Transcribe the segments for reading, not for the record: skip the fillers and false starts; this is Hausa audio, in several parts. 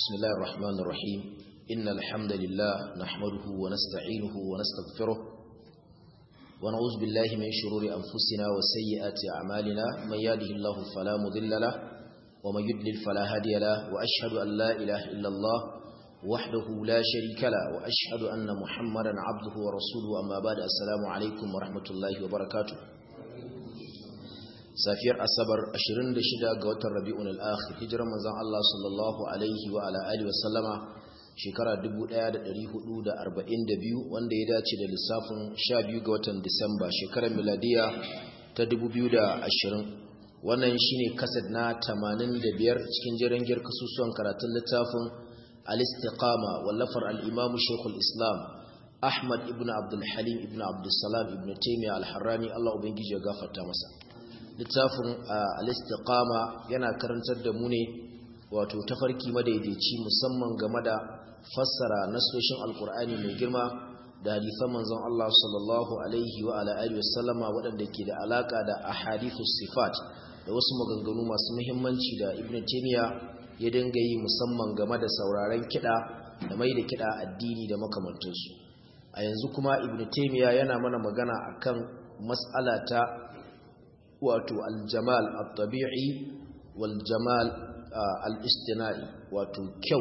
بسم الله الرحمن الرحيم إن الحمد لله نحمده ونستعينه ونستغفره ونعوذ بالله من شرور أنفسنا وسيئات أعمالنا من يهده الله فلا مضل له ومن يضلل فلا هادي له وأشهد أن لا إله إلا الله وحده لا شريك له وأشهد أن محمدا عبده ورسوله أما بعد السلام عليكم ورحمة الله وبركاته safiyar asabar 26 ga watan rabi'un al-akhir hijiran manzon Allah sallallahu alaihi wa ala alihi wa sallama shekara 1442 wanda ya dace da lissafin 12 ga watan Disamba shekarar miladiya ta 2020 wannan shine kasad na 85 cikin jerengiyar kasusuwan karatun littafin al-istiqama wallafar al-imam shaykhul islam Ahmad ibn Abdul Halim ibn Abdul Salam ibn Taymiyyah al-Harrani Allah ubangiji ya gafarta masa littafin al-istiqama yana karantar da mu ne wato tafarki madaidaici musamman game da fassara nasoshin alkur'ani mai girma da hadisan manzon Allah sallallahu alaihi wa ala alihi wasallama waɗanda ke da alaka da ahadithus sifat da wasu maganganu masu muhimmanci da Ibn Taymiyyah ya dinga yi musamman game da sauraron kiɗa da mai da kiɗa addini da makamantansu a yanzu kuma Ibn Taymiyyah yana mana magana akan mas'ala ta wato aljamal at-tabi'i wal jamal al-istina'i wato kyau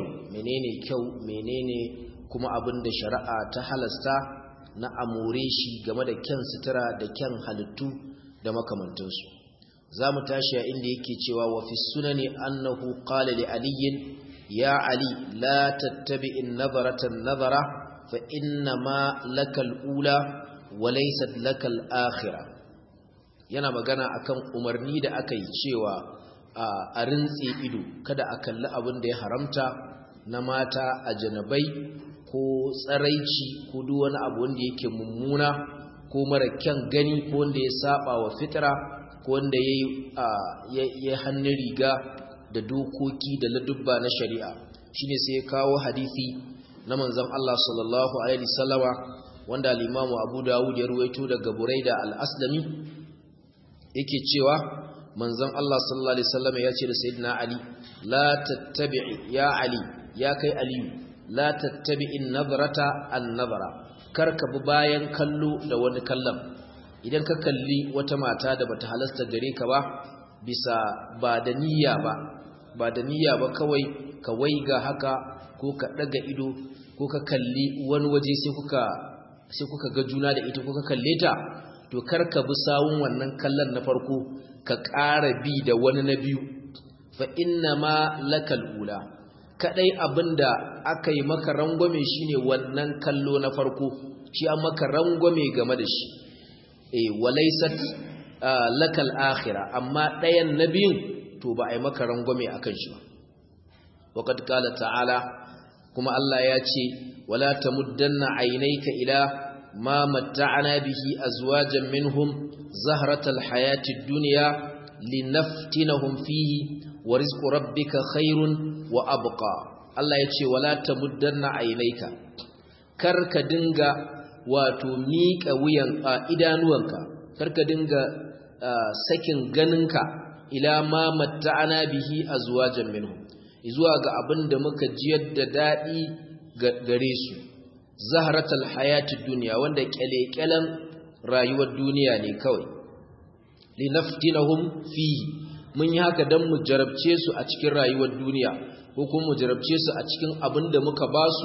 menene kuma abinda shari'a ta halasta na amore shi game da kyan sutura da kyan halittu da makamantansu zamu tashi a inda yake cewa wa fi sunani annahu qala li ali ya ali la tattabi'in nadarata an-nadara fa inna ma lakal ula wa laysat lakal akhirah yana magana akan umarni da aka yi cewa a rintse ido kada a kalli abin da ya haramta na mata a janabai ko tsaraici ko duk wani abu wanda yake mummuna ko mara kyan gani ko wanda ya saba wa fitra ko wanda ya hannun riga da dokoki da ladubba na shari'a shine sai ya kawo hadisi na manzon Allah sallallahu alaihi wasallama wanda al-Imam Abu Dawud ya ruwaito daga Buraida al-Aslami yake cewa manzon Allah sallallahu alaihi wasallam ya ce da sayyidina Ali la tattabi'i ya Ali ya kai Ali la tattabi'in nadrata an-nadra karka bi bayan kallo da wani kallon idan ka kalli wata mata da bata halasta gare ka ba bisa ba da niyya ba kawai ka waiga haka ko ka daga ido ko ka kalli wani waje sai kuka ga juna da ita ko ka kalle ta to karka bi sawun wannan kallon na farko ka ƙara bi da wani na biyu fa inna ma lakal ula kadai abinda aka yi maka rangwame shine wannan kallo na farko shi an maka rangwame game da shi walaysat lakal akhirah amma ɗayan na biyun to ba a yi maka rangwame akan shi ba waqad qala ta'ala kuma Allah ya ce wala tamuddanna aynayka ila ما متعنا به أزواجا منهم زهرة الحياة الدنيا لنفتنهم فيه ورزق ربك خير وأبقى الله يتشي ولا تمدن عينيك كرك دنغا وتميك ويان إدانوانك كرك دنغا سكن غننك إلى ما متعنا به أزواجا منهم إزواج أبن دمك جيد دائي غريسو zaharatul hayatid dunya wanda kyalekyalen rayuwar duniya ne kawai linaftinahum fi mun yi haka dan mu jarabce su a cikin rayuwar duniya ko kuma mu jarabce su a cikin abinda muka basu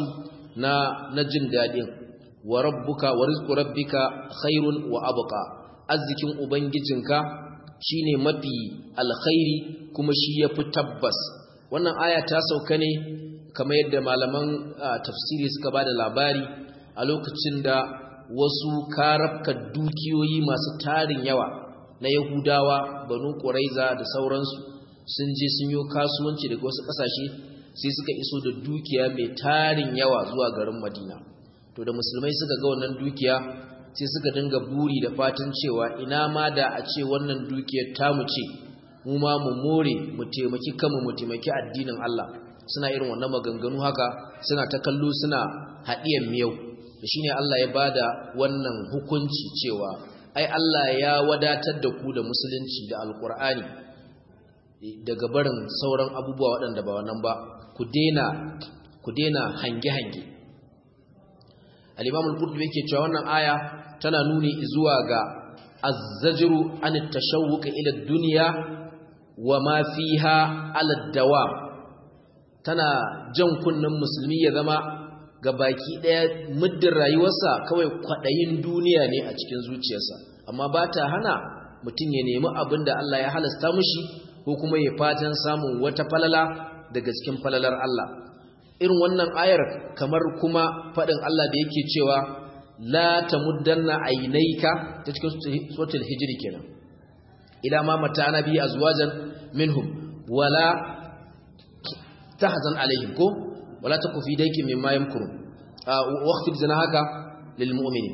na jin dadin wa rabbuka wa rizqu rabbika khairun wa abqa azzikin ubangijinka shine mafi alkhairi kuma shi yafi tabbas wannan aya ta sauka ne kamar yadda malaman tafsiri suka bada labari a lokacin da wasu karabka dukiyoyi masu tarin yawa na Yahudawa Banu Quraiza da sauransu sun je sun yi kasuwanci daga wasu kasashe sai suka iso da dukiya mai tarin yawa zuwa garin Madina to da musulmai suka ga wannan dukiya sai suka dinga buri da fatan cewa ina ma da a ce wannan dukiyar tamu ce mu ma mu more mu taimaki kanmu mu taimaki addinin Allah suna irin wannan maganganu haka suna ta kallo suna haɗiyan miyau da shine Allah ya bada wannan hukunci cewa ai Allah ya wadatar da ku da musulunci da alkur'ani daga barin sauran abubuwa waɗanda ba wannan ba ku daina hange-hange. al-Imam al-Qurtubi yake cewa wannan aya tana nuni zuwa ga az-zajru an at-tashawwuq ila ad-dunya wa ma fiha ala ad-dawam, tana jan kunnen musulmi ya zama ga baki daya muddin rayuwarsa kawai kwadayin duniya ne a cikin zuciyarsa, amma ba ta hana mutum ya nemi abin da Allah ya halasta mushi ko kuma ya fatan samun wata falala daga cikin falalar Allah. Irin wannan ayar kamar kuma faɗin Allah da yake cewa la tamuddanna aynayka ta cikin suratul hijr kenan, ila ma mata'ana bi azwajan minhum wala tahzan alaihim ko wala taku fi daykin mimma yamkurun waqfid zanahaka lil mu'minin.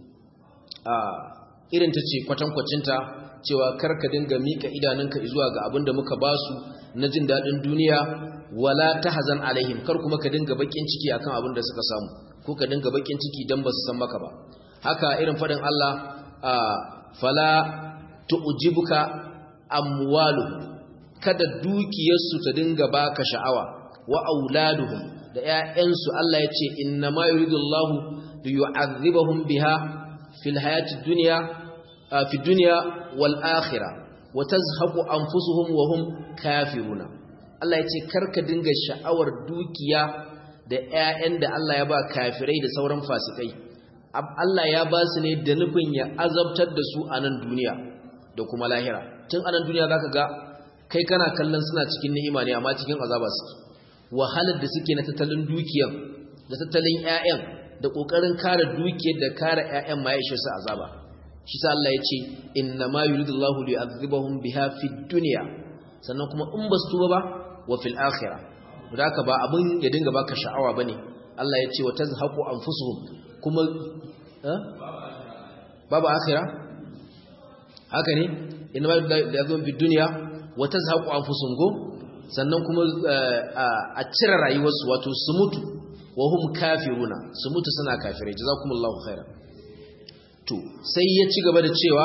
Irin ta ce kwatankwacinta cewa karka dinga mika idanunka zuwa ga abinda muka basu na jin dadin duniya, wala tahzan alaihim, kar kuma ka dinga bakin ciki akan abinda suka samu ko ka dinga bakin ciki dan basu san maka ba. Haka irin fadin Allah fala tu'jibuka amwaluhum, kada dukiyarsu ta dinga baka sha'awa, wa auladuhum, da ƴaƴansu. Allah ya ce inna ma yuridullahu liyu'adhibahum biha fil hayatid dunya fi dunya wal akhirah wa tazhaqu anfusuhum wa hum kafiruna. Allah ya ce karka dinga sha'awar dukiya da ƴaƴan da Allah ya ba kafirai da sauran fasikai. Allah ya ba su ne da nufin ya azabtar da su a nan duniya da kuma lahira. Tun a nan duniya zaka ga kai kana kallon suna cikin ni'ima ne amma cikin azaba suke. Wahalar da suke na tattalin dukiyar da tattalin ƴaƴan da kokarin kare dukiyar da kare ƴaƴan ma ya ishe su azaba. Shi sa Allah ya ce inna ma yuridullahu liyu'adhibahum biha fid dunya, sannan kuma in basu tuba ba wa fil akhirah. Haka ba abun ya dinga baka sha'awa bane. Allah ya ce wa tazhaqu anfusuhum, kuma babu akhirah, haka ne, inna ma yuridullahu fid dunya wa tazhaqu anfusuhum go, sannan kuma a cire rayuwarsu, wato su mutu wa hum kafiruna, su mutu suna kafirai. Jazakumullahu khairan. To sai ya ci gaba da cewa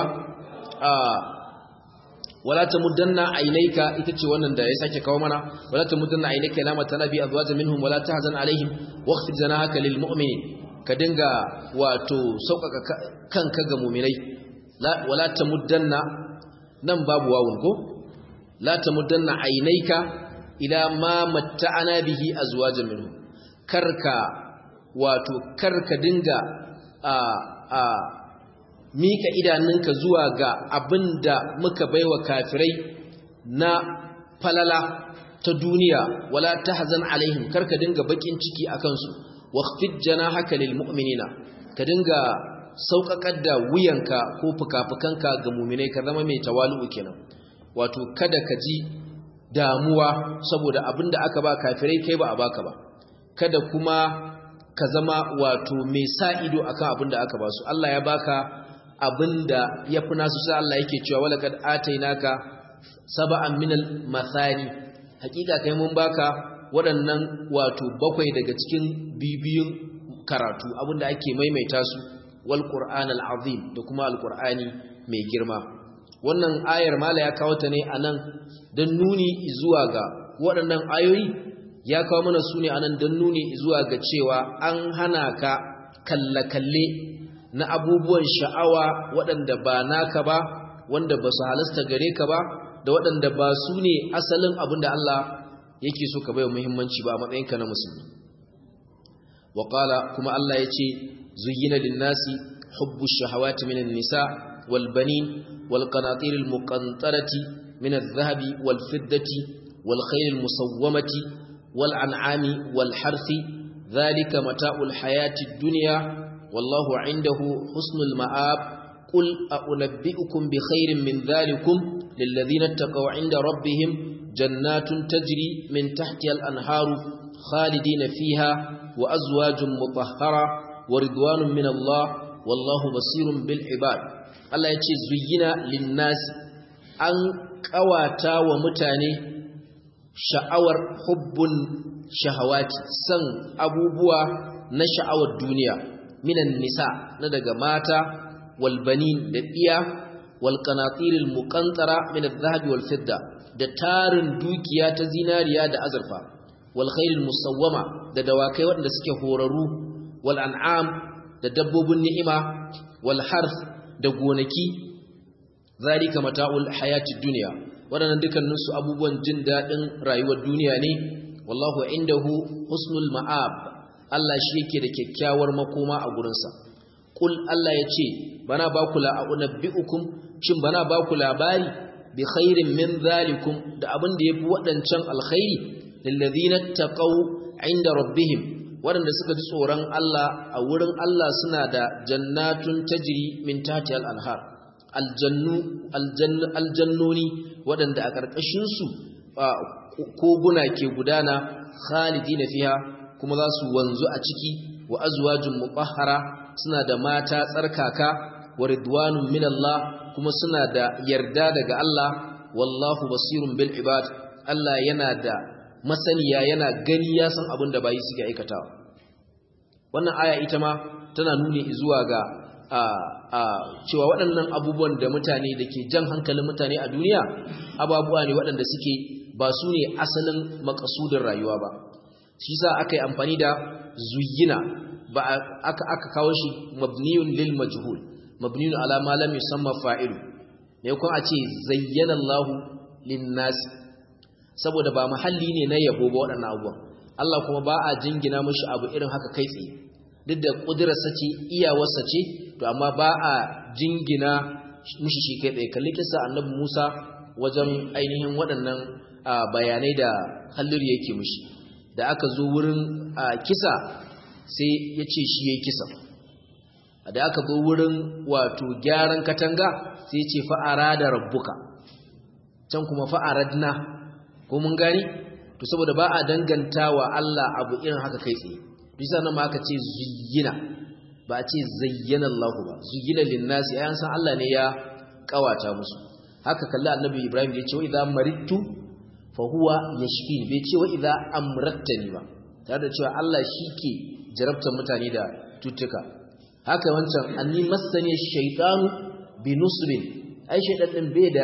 wala tamuddanna aynayka, ita ce wannan da ya sake kawo mana, wala tamuddanna aynayka ila matanabi azwaja minhum wala tahzan alaihim waqfid janahaka lil mu'minin, ka dinga wato sauƙaƙa kanka ga mu'minai. Wala tamuddanna, nan babu wawun ko, la tamuddanna aynayka ila ma matta'ana bihi azwaja minhum, karka dinga mika idanunka zuwa ga abinda muka baiwa kafirai na falala ta duniya. Wala tahzan alaihim, karka dinga bakin ciki akan su. waqfid janahaka lil mu'minina, ka dinga sauƙaƙar da wuyanka ko fukafukanka ga mu'minai, ka zama mai tawalu kenan. Wato kada ka ji damuwa saboda abinda aka ba kafirai kai ba a baka ba, kada kuma ka zama wato mai sa ido akan abinda aka ba su. Allah ya baka abinda yafi nasu, sai Allah yake cewa walaqad atainaka sab'an minal mathani, hakika kai mun baka waɗannan wato bakwai daga cikin bibiyun karatu, abinda ake maimaita su, wal qur'anal azim, da kuma alqur'ani mai girma. Wannan ayar mala ya kawo ta ne anan dan nuni zuwa ga waɗannan ayoyi, ya kawo mana su ne anan dan nuni zuwa ga cewa an hana ka kalle na abubuwan sha'awa waɗanda ba naka ba, wanda ba su halasta gare ka ba, da waɗanda ba su ne asalin abinda Allah yake so ka bai muhimmanci ba a matsayinka na musulmi. Wa qala, kuma Allah yace zuyyina lin-nasi hubbu ash-shahawati minan nisa wal banin wal qanatir al-muqantarati min adh-dhahabi wal fiddati wal khayl al-musawwamati wal an'ami wal harthi dhalika mata'ul hayati ad-dunya wallahu 'indahu husnul ma'ab qul a'unabbi'ukum bi khairin min dhalikum lil ladhina ittaqaw 'inda rabbihim jannatun tajri min tahtiha al-anharu khalidina fiha wa azwajun mutahhara wa ridwanun min Allah wallahu basirun bil ibad. Allah yace zuyyina lin-nas, an kawata wa mutane sha'awar hubbun shahawati, san abubuwa na sha'awar duniya, minan nisa, na daga mata, wal banin da iya, wal qanatir al muqantara min adh-dhahabi wal fidda, da tarin dukiya ta zinariya da azurfa wal khairil musawwama da dawakai waɗanda suke horaru wal an'am da dabbobin ni'ima wal harth da gonaki zalika mata'ul hayatid dunya waɗannan dukkanin su abubuwan jin dadin rayuwar duniya ne wallahu indahu husnul ma'ab Allah shi yake da kyakkyawar makoma a gurinsa kul Allah yace bana ba ku la'unabbiukum shin bana ba ku labari bi khairin min zalikum da abin da yafi wadancan alkhairi lil ladina taqaw inda rabbihim wadanda suka ji tsoron Allah a wurin Allah suna da jannatun tajri min tahtiha al-anhar aljannoni wadanda a karkashin su koguna ke gudana khalidina fiha kuma za su wanzu a ciki wa azwajun mutahhara suna da mata tsarkaka wa ridwanun min Allah kuma suna da yarda daga Allah wallahu basirun bil ibad Allah yana da masaniya yana gani ya san abin da bayi suke aikatawa wannan aya ita ma tana nuni zuwa ga cewa waɗannan abubuwan da mutane da ke jan hankalin mutane a duniya ababuwa ne waɗanda suke ba su ne asalin makasudin rayuwa ba shi sa aka yi amfani da zuyyina ba aka kawo shi mabniyun lil majhul mabniyun ala ma lam yusamma fa'ilu ne kuma a ce zayyana Allah lin nas saboda ba mahalli ne na yabo ba waɗannan abubuwan Allah kuma ba a jingina mishi abu irin haka kai tsaye duk da kudirarsa ce iyawarsa ce to amma ba a jingina mishi shi kai tsaye kalli kissa annabi Musa wajen ainihin waɗannan bayanai da Halliru yake mishi da aka zo wurin kisa sai ya ce shi ya yi kisa da aka zo wurin wato gyaran katanga sai ya ce fa'ara da rabbuka can kuma fa'aradna ko mun gani to saboda ba a danganta wa Allah abu irin haka kai tsaye bisa nan ma aka ce zuyyina ba a ce zayyana Allah ba zuyyina linnasi ayan san Allah ne ya kawata musu haka kalli annabi Ibrahim ya ce wa idza maridtu fa huwa yashfini bai ce wa idza amrattani ba tare da cewa Allah shike jarabtar mutane da tutuka haka wancan anni massani shaytanu bi nusrin ai shaytan din bai da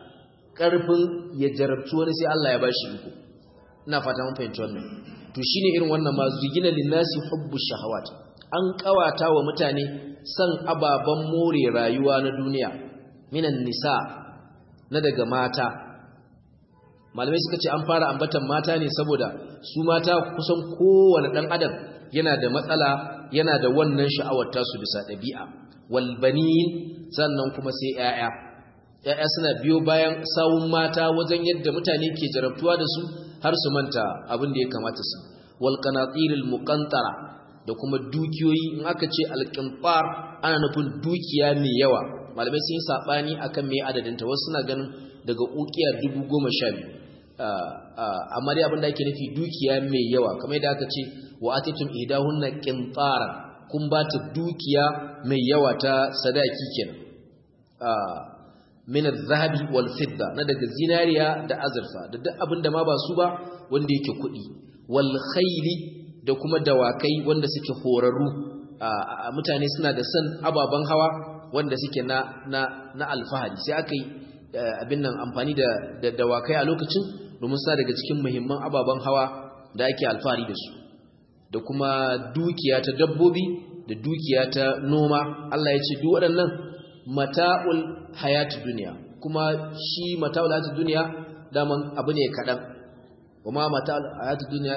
karfin ya jarabci wani sai Allah ya bashi iko ina fata mun fahimci wannan to shine irin wannan ma zugina linnasi hubbu shahawat an kawata wa mutane san ababan more rayuwa na duniya minan nisa na daga mata malamai suka ce an fara ambatan mata ne saboda su mata kusan kowane dan adam yana da matsala yana da wannan sha'awar tasu bisa dabi'a wal banin sannan kuma sai ƴaƴa suna biyo bayan sawun mata wajen yadda mutane ke jarabtuwa da su har su manta abin da ya kamata su wal qanatiril muqantara da kuma dukiyoyi in aka ce alqintar ana nufin dukiya mai yawa malamai sun yi sabani akan me adadin ta wasu suna ganin daga ukiya 12,000 amma dai abin da ake nufi dukiya mai yawa kamar yadda aka ce wa atitum idahunna qintara kun ba ta dukiya mai yawa ta sadaki kenan min az-zahabi wal fidda na daga zinariya da azurfa da duk abinda ma ba su ba wanda yake kudi wal khayli da kuma dawakai wanda suke horarru mutane suna da san ababan hawa wanda suke na alfahari sai aka yi abin nan amfani da dawakai a lokacin domin sa daga cikin muhimman ababan hawa da ake alfahari da su da kuma dukiya ta dabbobi da dukiya ta noma Allah ya ce duk waɗannan mata'ul hayati duniya kuma shi mata'ul hayati duniya daman abu ne kadan kuma mata'ul hayati duniya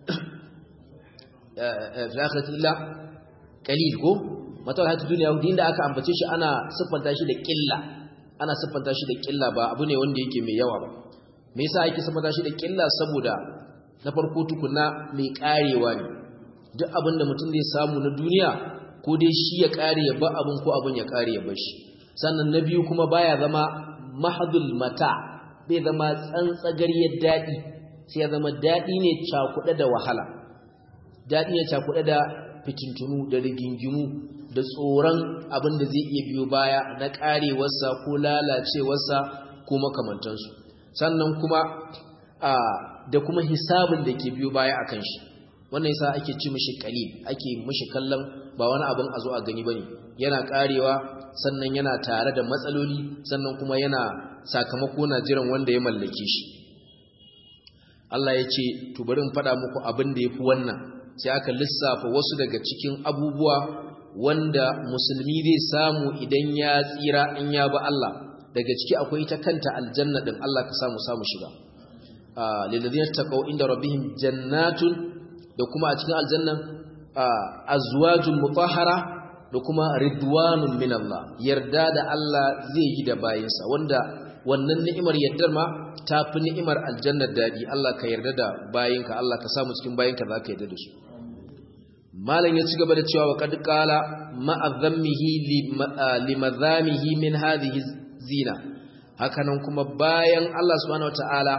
fi akhirati illa qalil ko mata'ul hayati duniya inda aka ambace shi ana siffanta shi da ƙilla ana siffanta shi da ƙilla ba abu ne wanda yake mai yawa ba me yasa ake siffanta shi da ƙilla saboda na farko tukuna mai karewa ne duk abinda mutum zai samu na duniya ko dai shi ya kare ya ba abin ko abin ya kare ya bar shi sannan na biyu kuma baya zama mahdul mata bai zama tsantsagariyar dadi sai ya zama dadi ne cakuɗe da wahala dadi ne cakuɗe da fitintunu da rigingimu da tsoron abin da zai iya biyo baya na karewarsa ko lalacewarsa ko makamantansu sannan kuma da kuma hisabin da ke biyo baya akan shi wannan yasa ake ci mishi qalil ake mishi kallon ba wani abin a zo a gani bane yana karewa sannan yana tare da matsaloli sannan kuma yana sakamako na jiran wanda ya mallake shi. Allah ya ce to bari in faɗa muku abin da yafi wannan, sai aka lissafa wasu daga cikin abubuwa wanda musulmi zai samu idan ya tsira in ya ba Allah. Daga ciki akwai ta kanta aljanna din, Allah ka samu shiga. lilladhina taqaw inda rabbihim jannatun, da kuma a cikin aljannan azwajun mutahhara, da kuma ridwanun min Allah, yarda da Allah zai yi da bayinsa, wanda wannan ni'imar yardar ma tafi ni'imar aljannar dadi. Allah ka yarda da bayinka, Allah ka samu cikin bayinka zaka yarda da su. malam ya ci gaba da cewa wa qad qala ma'azammihi limadhamihi min hadhihi zina. Hakanan kuma bayan Allah subhanahu wataala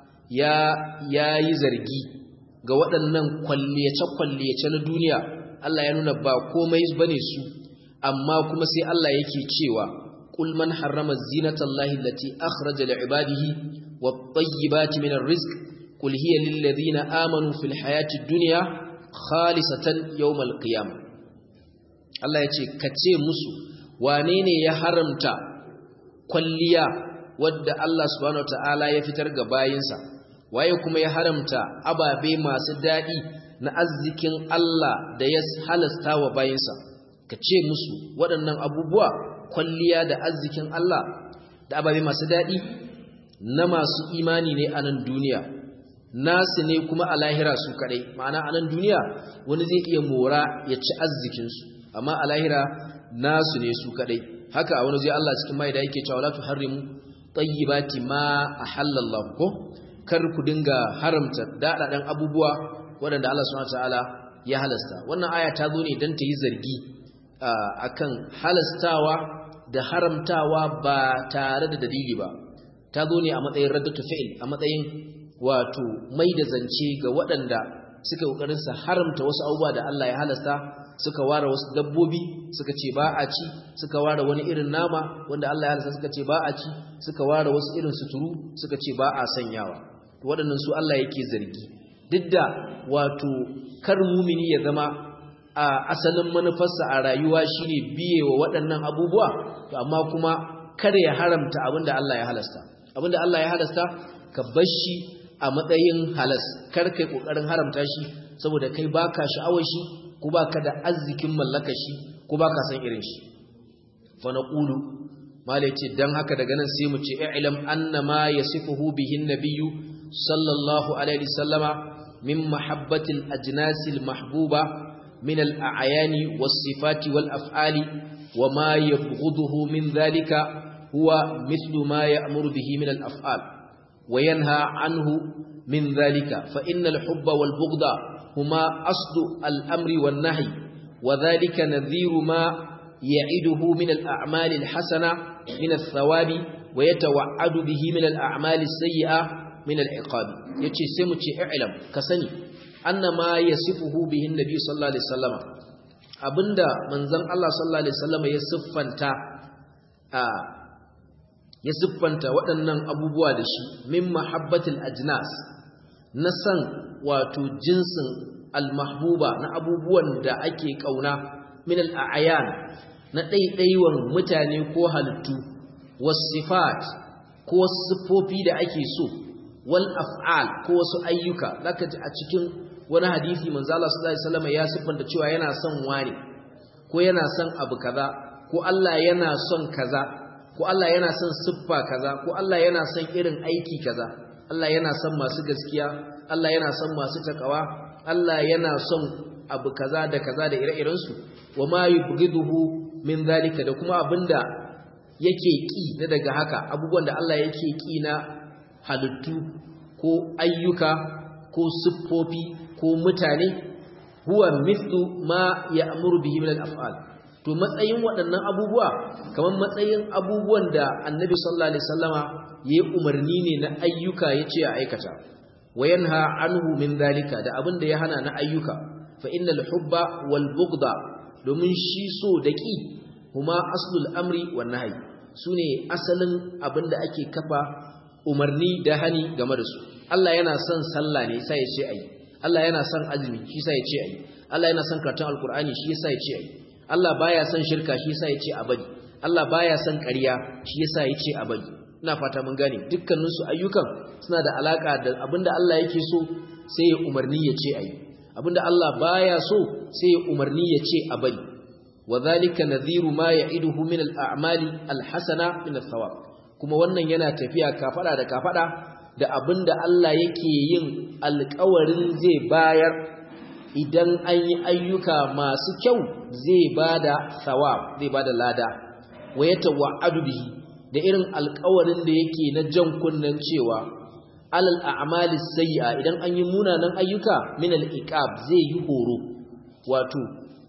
ya yi zargi ga waɗannan kwalliyace na duniya, Allah ya nuna ba komai bane su, amma kuma sai Allah yake cewa qul man harrama zinatallahi allati akhraja li'ibadihi wat-tayyibati minar rizq qul hiya lil ladina amanu fil hayati dunya khalisatan yawmal qiyamah. Allah yace kace musu wane ne ya haramta kwalliya wadda Allah subhanahu wataala ya fitar ga bayinsa, waye kuma ya haramta ababe masu dadi na arzikin Allah da ya halasta wa bayinsa. Kace musu waɗannan abubuwa, kwalliya da arzikin Allah da ababe masu dadi na masu imani ne a nan duniya, nasu ne kuma a lahira su kadai. Ma'ana a nan duniya wani zai iya mora ya ci arzikinsu, amma a lahira nasu ne su kadai. Haka a wani zai Allah cikin mai da yake cewa la tuharrimu tayyibati ma ahallallahu, ko kar ku dinga haramta dadadan abubuwa waɗanda Allah subhanahu wataala ya halasta. Wannan aya ta zo ne dan ta yi zargi akan halastawa da haramtawa ba tare da dalili ba. Ta zo ne a matsayin raddatu fi'il, a matsayin wato mai da zance ga waɗanda suka kokarin su haramta wasu abubuwa da Allah ya halasta, suka ware wasu dabbobi suka ce ba a ci, suka ware wani irin nama wanda Allah ya halasta suka ce ba a ci, suka ware wasu irin suturu suka ce ba a sanyawa. To waɗannan su Allah yake zargi, duk da wato kar mumini ya zama a asalin manufarsa a rayuwa shine biyewa waɗannan abubuwa, to amma kuma kada ya haramta abinda Allah ya halasta. Abinda Allah ya halasta ka bar shi a matsayin halas, kar kai kokarin haramta shi saboda kai baka sha'awar shi ko baka da arzikin mallakar shi ko baka san irin shi. Fa naqulu malai ce dan haka daga nan sai mu ce i'lam anna ma yasifuhu bihi an-nabiyyu sallallahu alaihi wasallama min mahabbatil ajnasil mahbuba min al-a'yani was-sifati wal-af'ali wa ma yabghuduhu min dhalika huwa mithlu ma ya'muru bihi min al-af'al وينهى عنه من ذلك، فإن الحب والبغض هما أصل الأمر والنهي، وذلك نذير ما يعده من الأعمال الحسنة من الثواب ويتوعد به من الأعمال السيئة من العقاب. يتي سمتي اعلم كسني أن ما يصفه به النبي صلى الله عليه وسلم abinda manzon Allah sallallahu alaihi wasallam ya siffanta waɗannan abubuwa da shi min mahabbatil ajnas, na san wato jinsin almahbuba na abubuwan da ake kauna, min al'ayan na ɗaiɗaiwan mutane ko halittu, wasifat ko siffofi da ake so, wal af'al ko wasu ayyuka. Zaka ji a cikin wani hadisi manzo Allah sallallahu alaihi wasallam ya siffanta cewa yana son wani, ko yana son abu kaza, ko Allah yana son kaza, ko Allah yana son siffa kaza, ko Allah yana son irin aiki kaza. Allah yana son masu gaskiya, Allah yana son masu takawa, Allah yana son abu kaza da kaza da ire-iren su. Wa ma yubghiduhu min zalika, da kuma abinda yake ki na daga haka, abubuwan da Allah yake ki na halittu ko ayyuka ko siffofi ko mutane, huwa mithlu ma ya'muru bihi min al-af'al. To matsayin waɗannan abubuwa kamar matsayin abubuwan da Annabi sallallahu alaihi wasallama yayi umarni ne na ayyuka yace a aikata, wayanha anhu min dalika, da abin da ya hana na ayyuka. Fa innal hubba wal bughda, domin shi so da ki huma aslul amri wan nahy, sune asalin abin da ake kafa umarni da hani game da su. Allah yana son sallah ne sai ya ce ayi, Allah yana son azumi shi sai ya ce ayi, Allah yana son karatun alqur'ani shi yasa ya ce ayi, Allah baya son shirka shi yasa yace a bari, Allah baya son ƙarya shi yasa yace a bari. ina fata mun gane dukkanin su ayyukan suna da alaka da abinda Allah yake so sai ya umarni ya ce ayi abinda Allah baya so sai ya umarni ya ce a bari wadhalika nadhiru ma ya'iduhu min al-a'mali al-hasana min ath-thawab kuma wannan yana tafiya kafada da kafada da abinda Allah yake yin alƙawarin zai bayar idan an yi ayyuka masu kyau zai bada thawab zai bada lada wa yatawa'adu bihi da irin alƙawarin da yake na jan kunnan cewa alal a'mali sayyi'a idan an yi munanan ayyuka min al-iqab zai yi horo wato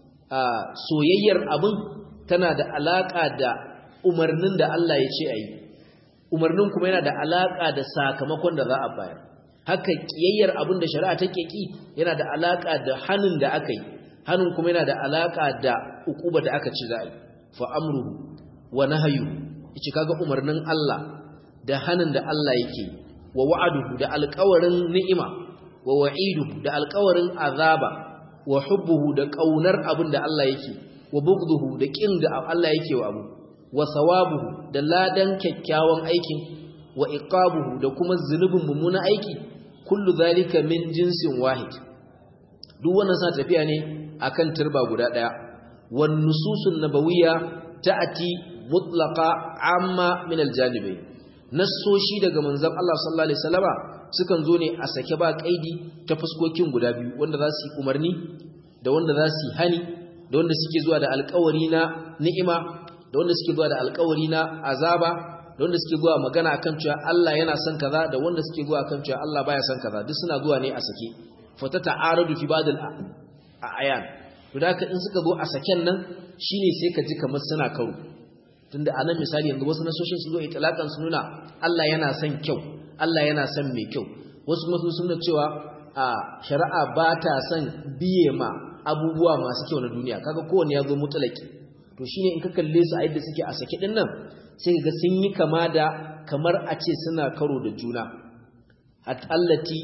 soyayyar abin tana da alaka da umarnin da Allah ya ce ayi umarnin kuma yana da alaka da sakamakon da za a bayar haka kiyayyar abin da shari'a take ki yana da alaka da hanin da aka yi hanin kuma yana da alaka da ukuba da aka ci za a yi fa amruhu wa nahyu yace kaga umarnin Allah da hanin da Allah yake wa wa'aduhu da alƙawarin ni'ima wa wa'iduhu da alƙawarin azaba wa hubbuhu da kaunar abin da Allah yake wa bughduhu da kin da Allah yake wa abu wa sawabuhu da ladan kyakkyawan aikin wa iqabuhu da kuma zunubin mummuna aiki kullu zalika min jinsin wahid duk wannan sa tafiya ne akan turba guda daya wan nususun nabawiyya ta'ati mutlaqa amma min aljanibain nassoshi daga manzon Allah sallallahu alaihi wasallama sukan zo ne a sake ba kaidi ta fuskokin guda biyu wanda za su yi umarni da wanda za su yi hani da wanda suke zuwa da alƙawari na ni'ima da wanda suke zuwa da alƙawari na azaba da wanda suke zuwa magana akan cewa Allah yana son kaza da wanda suke zuwa akan cewa Allah baya son kaza duk suna zuwa ne a sake fata ta'aradu fi ba'd al-ayan to da in suka zo a saken nan shine sai ka ji kamar suna karo tunda anan misali yanzu wasu nasoshin su zo itlaqan su nuna Allah yana son kyau Allah yana son mai kyau wasu masu suna cewa a shari'a ba ta son biye ma abubuwa masu kyau na duniya kaga kowanne ya zo mutlaki to shine in ka kalle su a yadda suke a sake din nan sai ga sun yi kama da kamar a ce suna karo da juna allati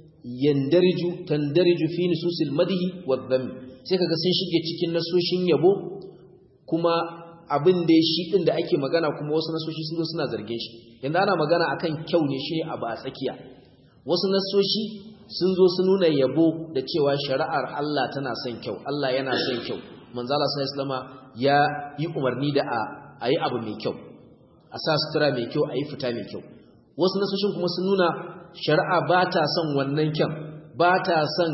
tandariju fi nususil madhi wadh-dhamm sai kaga sun shige cikin nasoshin yabo kuma abin da shi din da ake magana kuma wasu nasoshi sun zo suna zargin shi yanda ana magana akan kyau ne shi abu a tsakiya wasu nasoshi sun zo su nuna yabo da cewa shari'ar Allah tana son kyau Allah yana son kyau manzo Allah sallallahu alaihi wasallama ya yi umarni da a yi abu mai kyau a sa sutura mai kyau a yi fita mai kyau wasu nasoshin kuma sun nuna shari'a ba ta son wannan kyan ba ta son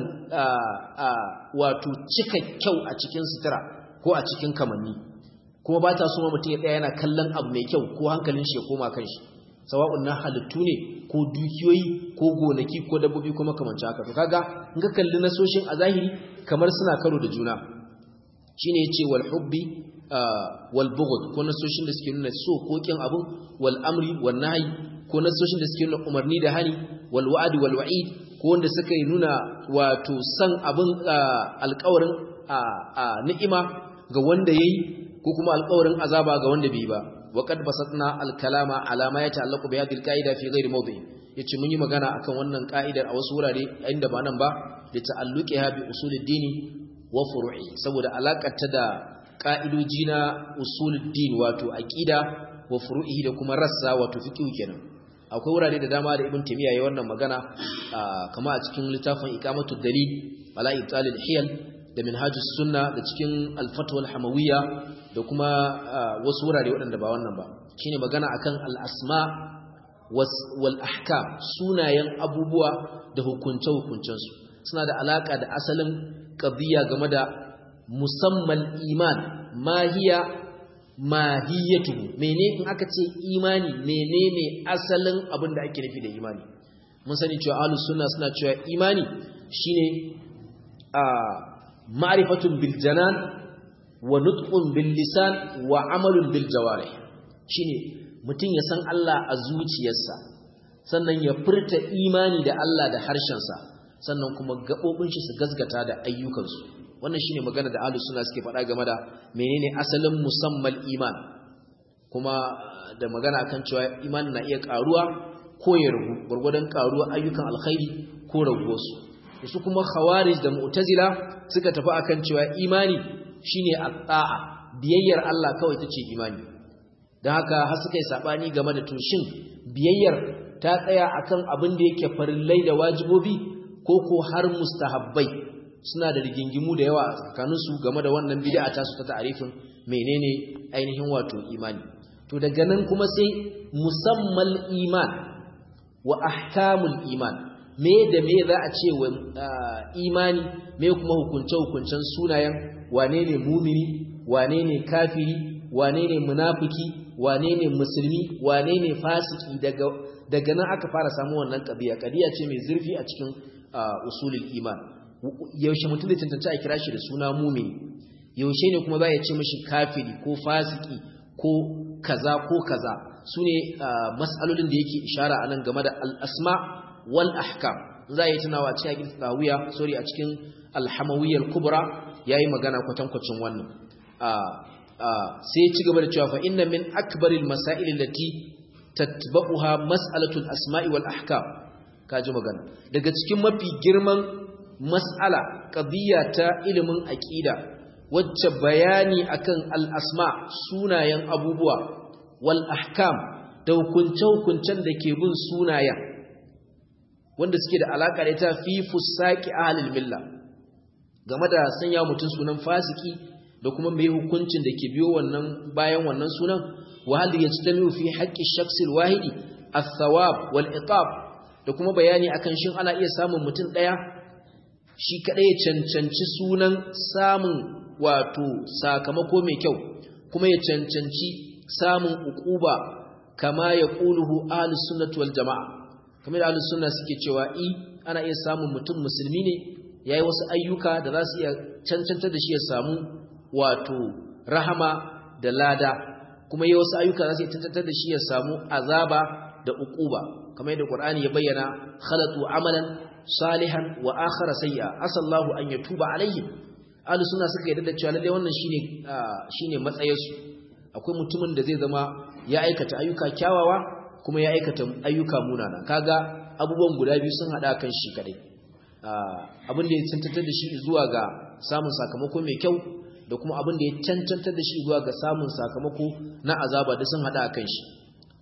wato cika kyau a cikin sutura ko a cikin kamanni kuma ba ta so mutum ya tsaya yana kallon abu mai kyau ko hankalin shi ya koma kan shi sawa'un na halittu ne ko dukiyoyi ko gonaki ko dabbobi ko makamancin haka to kaga in ka kalli nasoshin a zahiri kamar suna karo da juna shine yace wal hubbi wal bughd ko nasoshin da suke nuna so ko kin abun wal amri wan nahyi ko nasoshin da suke nuna umarni da hani wal wa'd wal wa'id ko wanda suka nuna wato san abun alƙawarin ni'ima ga wanda yayi ko kuma alƙawarin azaba ga wanda bai ba wa qad basatna al-kalama ala ma yata'allaqu bi hadhihi al-qa'ida fi ghairi mawdi' yace mun yi magana akan wannan ka'idar a wasu wurare inda ba nan ba da ta'alluqiha bi usuluddin wa furu'i saboda alakarta da ka'idoji na usuluddin wato aqida wa furu'i da kuma rassa wato fiqh kenan akwai wurare da dama da ibn taymiya yayin wannan magana kama a cikin littafin iqamatud dalil ala ibtalil hiyal da minhajus sunna da cikin al-fatwa al-hamawiyya da kuma wasu wurare waɗanda ba wannan ba shine magana akan al-asma wal ahkam sunayen abubuwa da hukunce hukuncensu suna da alaka da asalin qadiyya game da musammal iman mahiyatuhu mene in aka ce imani menene asalin abin da ake nufi da imani mun sani cewa ahlus sunna suna cewa imani shine ma'rifatun bil janan wa nutqun bil lisan wa amalun bil jawarih shine mutum ya san Allah a zuciyarsa sannan ya furta imani da Allah da harshensa sannan kuma gabobin shi su gazgata da ayyukansu wannan shine magana da ahlus sunna suke faɗa game da menene asalin musammal iman kuma da magana akan cewa iman na iya karuwa ko ya ragu gurgurdan karuwa ayyukan alkhairi ko raguwarsu su kuma khawarij da mu'tazila suka tafi akan cewa imani shine at-ta'a biyayyar Allah kawai tace imani dan haka har suka yi sabani game da tushin biyayyar ta tsaya akan abin da yake farillai da wajibobi ko har mustahabbai. Suna da rigingimu da yawa a tsakaninsu game da wannan bid'a ta su ta ta'arifin menene ainihin wato imani. To daga nan kuma sai musammal iman wa ahkamul iman, me da me za a ce wa imani, me kuma hukunce-hukuncen sunayen wane ne mumini, wane ne kafiri, wane ne munafiki, wane ne musulmi, wane ne fasiki. Daga nan aka fara samu wannan ƙadiya ce mai zurfi a cikin usulul iman. Yaushe mutum da tantance a kira shi da suna mumini, yaushe ne kuma za ya ce mashi kafiri ko fasiki ko kaza su ne mas'alolin da yake ishara a nan game da al'asma wal ahkam. Za a yi tunawa cikin a cikin alhamawiyyar kubra ya yi magana kwatankwacin wannan. Sai ci gaba da cewa fa inna min akbaril masailin lati tatba'uha mas'alatul asma'i wal ahkam. Kaji magana daga cikin mafi girman mas'ala qadiyya ta ilimin aqida wacce bayani akan al-asma sunayen abubuwa wal ahkam da hukunce-hukuncen da ke bin sunayen wanda suke da alaka da ita fi fusaqi ahlil milla, game da sanya mutum sunan fasiki da kuma mai hukuncin da ke biyo wannan bayan wannan sunan. wa hal yajtami'u fi haqqi shakhsi al-wahidi ath-thawab wal iqab, da kuma bayani akan shin ana iya samun mutum daya shi kadai ya cancanci sunan samun wato sakamako mai kyau kuma ya cancanci samun uquba kama ya quluhu ahlus sunnah wal jamaa. Kamar ahlus sunna suke cewa ana iya samun mutum musulmi ne yayi wasu ayyuka da za su iya cancantar da shi ya samu wato rahama da lada, kuma yayi wasu ayyuka za su iya cancantar da shi ya samu azaba da uquba. Kamar yadda Qur'ani ya bayyana khalatu amalan salihan wa akhara sayya asallahu an yatuba alaihim. Ahlus sunna suka yarda da cewa lalle wannan shine matsayinsu. Akwai mutumin da zai zama ya aikata ayyuka kyawawa kuma ya aikata ayyuka munana, kaga abubuwan guda biyu sun hada kan shi kadai. Abin da ya cancantar da shi zuwa ga samun sakamako mai kyau da kuma abin da ya cancantar da shi zuwa ga samun sakamako na azaba da sun hada kan shi.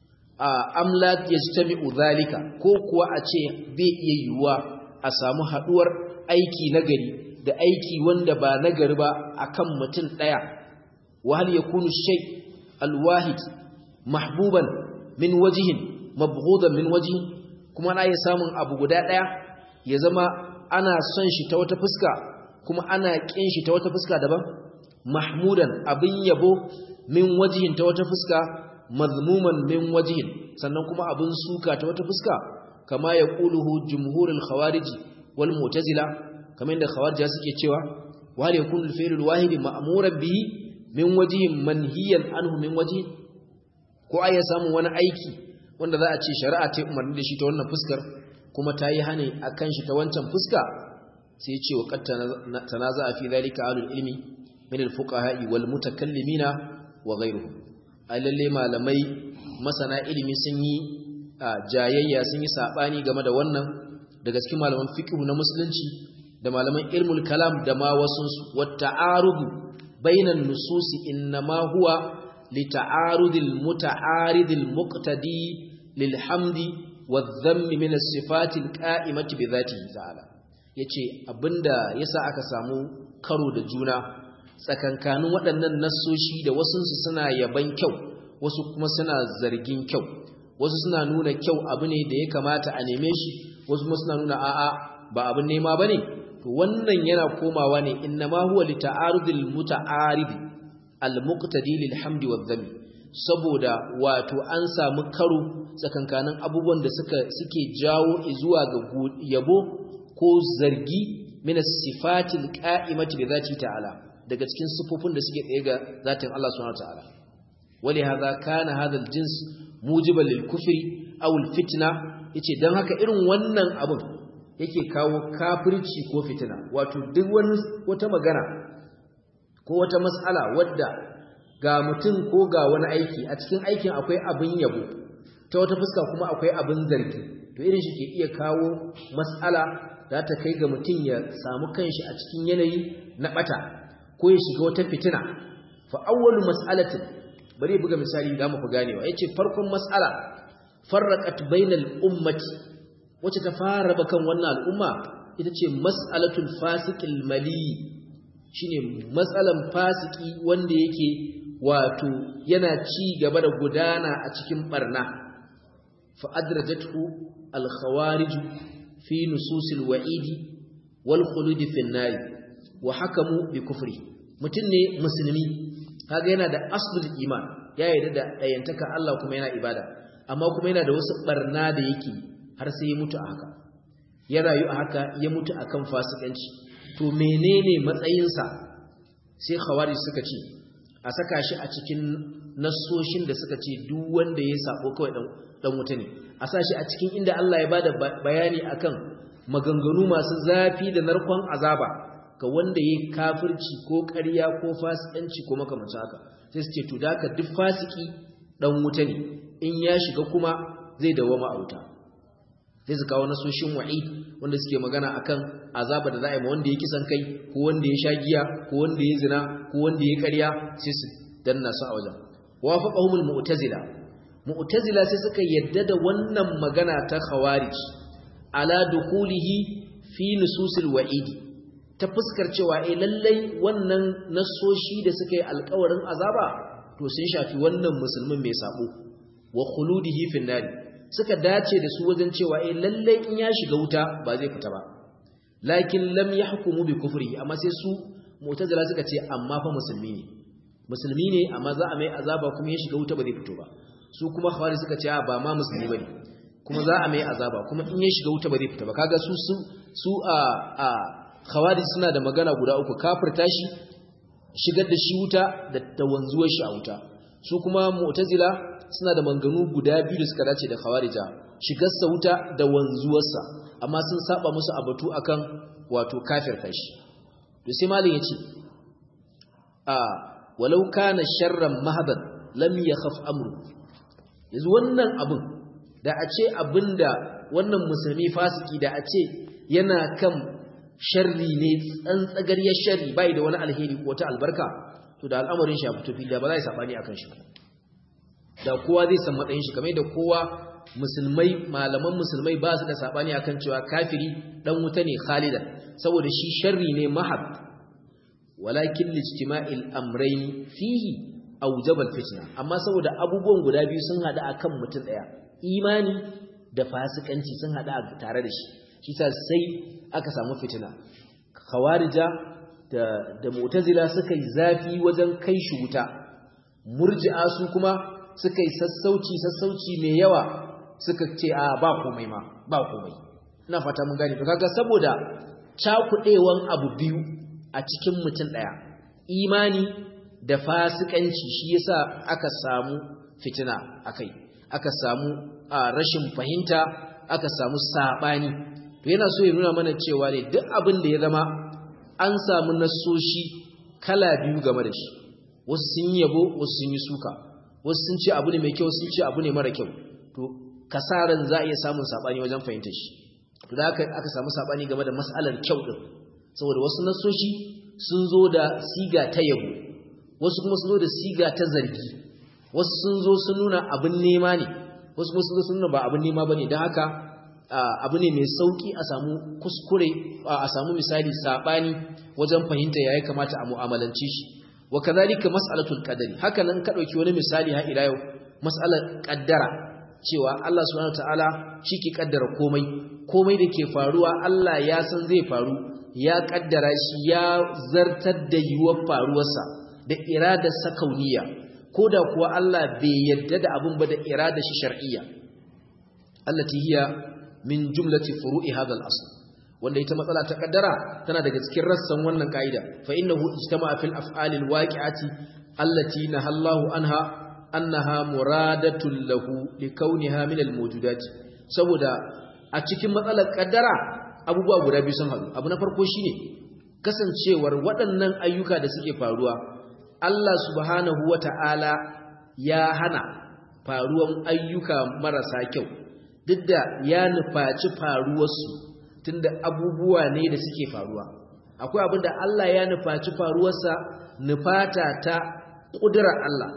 Amlat yajtami'u zalika, ko kuwa a ce bai iya yiwuwa a samu haduwar aiki nagari da aiki wanda ba nagari ba akan mutum daya. wa hal yakunu shay alwahid mahbuban min wajhin mabghudan min wajhin, kuma ana iya samun abu guda daya ya zama ana son shi ta wata fuska kuma ana kin shi ta wata fuska daban. Mahmudan abin yabo min wajhin ta wata fuska, mazmuman min wajhin sannan kuma abin suka ta wata fuska. Kama ya quluhu jumhurul khawarij wal mu'tazila, kamar inda khawarij suke cewa wa hal yakunu al-fi'lu al-wahid ma'muran bihi min wajhin manhiyan anhu min wajhin, ko ai samu wani aiki wanda za a ce shari'a ta umarni da shi ta wannan fuskar kuma ta yi hani akan shi ta wancan fuska. sai ya ce wa qad tanaza'a fi dhalika ahlul ilmi min al-fuqaha'i wal mutakallimina wa ghayruhum. Lalle malamai masana ilimi sun yi jayayya, sun yi sabani game da wannan daga cikin malaman fiqh na musulunci da malaman ilmul kalam da ma wasu. wa ta'arudu bainan nususi inma huwa li ta'arudil muta'aridil muqtadi lil hamdi wadh-dhammi min as-sifati al-qa'imati bi dhatihi ta'ala. yace abinda yasa aka samu karo da juna tsakankanin waɗannan nassoshi da wasunsu suna yaban kyau, wasu kuma suna zargin kyau, wasu suna nuna kyau abu ne da ya kamata a neme shi, wasu kuma suna nuna a'a ba abin nema bane. to wannan yana komawa ne innama huwa li ta'arudil muta'arid al-muqtadi lil hamdi wadh-dhammi, saboda wato an samu karo tsakankanin abubuwan da suke jawo zuwa ga yabo ko zargi min as-sifatil qa'imati bi dhati ta'ala, daga cikin sifofin da suke tsaye ga zatin Allah subhanahu wataala. wali hadha kana hadha al-jins mujiban lil kufri aw al-fitna, yace dan haka irin wannan abun yake kawo kafirci ko fitina. wato duk wata magana ko wata mas'ala wadda ga mutum ko ga wani aiki, a cikin aikin akwai abin yabo ta wata fuska kuma akwai abin zargi, to irin shi ke iya kawo mas'ala da ta kai ga mutum ya samu kanshi a cikin yanayi na bata ko ya shiga wata fitina. fa awwalu mas'alatin bari buga misali da mu fi ganewa yace farkon mas'ala farraqat bainal ummati wacce ta fara bakan wannan al'umma ita ce mas'alatul fasiqil mali shine matsalan fasiki wanda yake wato yana ci gaba da gudana a cikin barna fa adrajathu al khawarij fi nususil wa'idi wal khulud fi an-nar wa hakamu bi kufri mutun ne musulmi kaga yana da aslul iman ya yarda da dayantaka Allah kuma yana ibada amma kuma yana da wasu barna da yake har sai ya mutu a haka ya rayu a haka ya mutu akan fasikanci to menene matsayinsa sai khawari suka ce a saka shi a cikin nassoshin da suka ce duk wanda ya sabo kawai dan wuta ne a sa shi a cikin inda Allah ya bada bayani akan maganganu masu zafi da narkon azaba ga wanda yayi kafirci ko ƙarya ko fasikanci ko makamancin haka sai su ce to da ka duk fasiki dan wuta ne in ya shiga kuma zai dawama a wuta sai su kawo nasoshin wa'id wanda suke magana akan azaba da za a yi ma wanda ya kisan kai ko wanda ya sha giya ko wanda ya zina ko wanda ya ƙarya sai su danna su a wajen wafaqahumul mu'tazila sai suka yadda da wannan magana ta khawarij ala dukulihi fi nususil wa'id ta fuskar cewa lallai wannan nasoshi da suka yi alƙawarin azaba to sun shafi wannan musulmin mai sabo wa khuludihi fin nar suka dace da su wajen cewa lalle in ya shiga wuta ba zai fita ba lakin lam yahkumu bi kufri amma sai su mu'tazila suka ce amma fa musulmi ne amma za a mai azaba kuma ya shiga wuta ba zai fito ba su kuma khawari suka ce ba ma musulmi bane kuma za a mai azaba kuma in ya shiga wuta ba zai fita ba kaga su a khawari suna da magana guda uku kafirta shi shigar da shi wuta da wanzuwar shi a wuta su kuma mu'tazila suna da manganu guda biyu da suka dace da khawarija shigarsa wuta da wanzuwarsa amma sun saba musu abatu akan wato kafirta shi to sai malin yace walau kana sharran mahadan lam yakhaf amru yanzu wannan abun da a ce abinda wannan musulmi fasiki da a ce yana kan sharri ne tsantsagariyar sharri bai da wani alheri ko ta albarka to da al'amarin shi a fito fili ba za a sabani akan shi da kowa zai san matsayin shi kamar da kowa musulmai malaman musulmai ba su da sabani akan cewa kafiri dan wuta ne khalidan saboda shi sharri ne mahab walakin lijtima'il amrayn fihi awjaba alfitna amma saboda abubuwan guda biyu sun hada akan mutum daya imani da fasikanci sun hada tare da shi shi sai aka samu fitina khawarija da mu'tazila suka yi zafi wajen kai shi wuta murji'a su kuma suka yi sassauci mai yawa suka ce ba komai ina fata mun gane to kaga saboda cakudewan abu biyu a cikin mutum daya imani da fasikanci shi yasa aka samu fitina akai aka samu rashin fahimta aka samu sabani to yana so ya nuna mana cewa ne duk abin da ya zama an samu nassoshi kala biyu game da shi wasu sun yabo wasu sun yi suka wasu sun ce abu ne mai kyau sun ce abu ne mara kyau to kasaran za a iya samun sabani wajen fahimtar shi to da aka samu sabani game da mas'alar kyau din saboda wasu nassoshi sun zo da siga ta yabo wasu kuma sun zo da siga ta zargi wasu sun zo sun nuna abin nema ne wasu kuma sun zo sun nuna ba abin nema bane dan haka abu ne mai sauki a samu kuskure a samu misali sabani wajen fahimta yayin kamata a mu'amalanci shi wa kadhalika mas'alatul qadari haka nan ka dauki wani misali ha ila yau mas'alar qaddara cewa Allah subhanahu wataala ke kaddara komai da ke faruwa Allah ya san zai faru ya kaddara shi ya zartar da yiwuwar faruwarsa da iradar sa kauniya koda kuwa Allah bai yadda da abun ba da iradar shi shar'iyya allati hiya min jumlati furu'i hadha al-asl wanda ita matsala ta kaddara tana daga cikin rassan wannan kaida fa innahu ijtama'a fil af'alil waqi'ati allati nahallahu anha annaha muradatul lahu likawniha min al-mawjudat saboda a cikin matsalar kaddara abubuwa guda biyu sun haɗu abu na farko shine kasancewar waɗannan ayyuka da suke faruwa Allah subhanahu wata'ala ya hana faruwan ayyuka marasa kyau duk da ya nufaci faruwarsu tunda abubuwa ne da suke faruwa akwai abin da Allah ya nufaci faruwarsa nufata ta ƙudurar Allah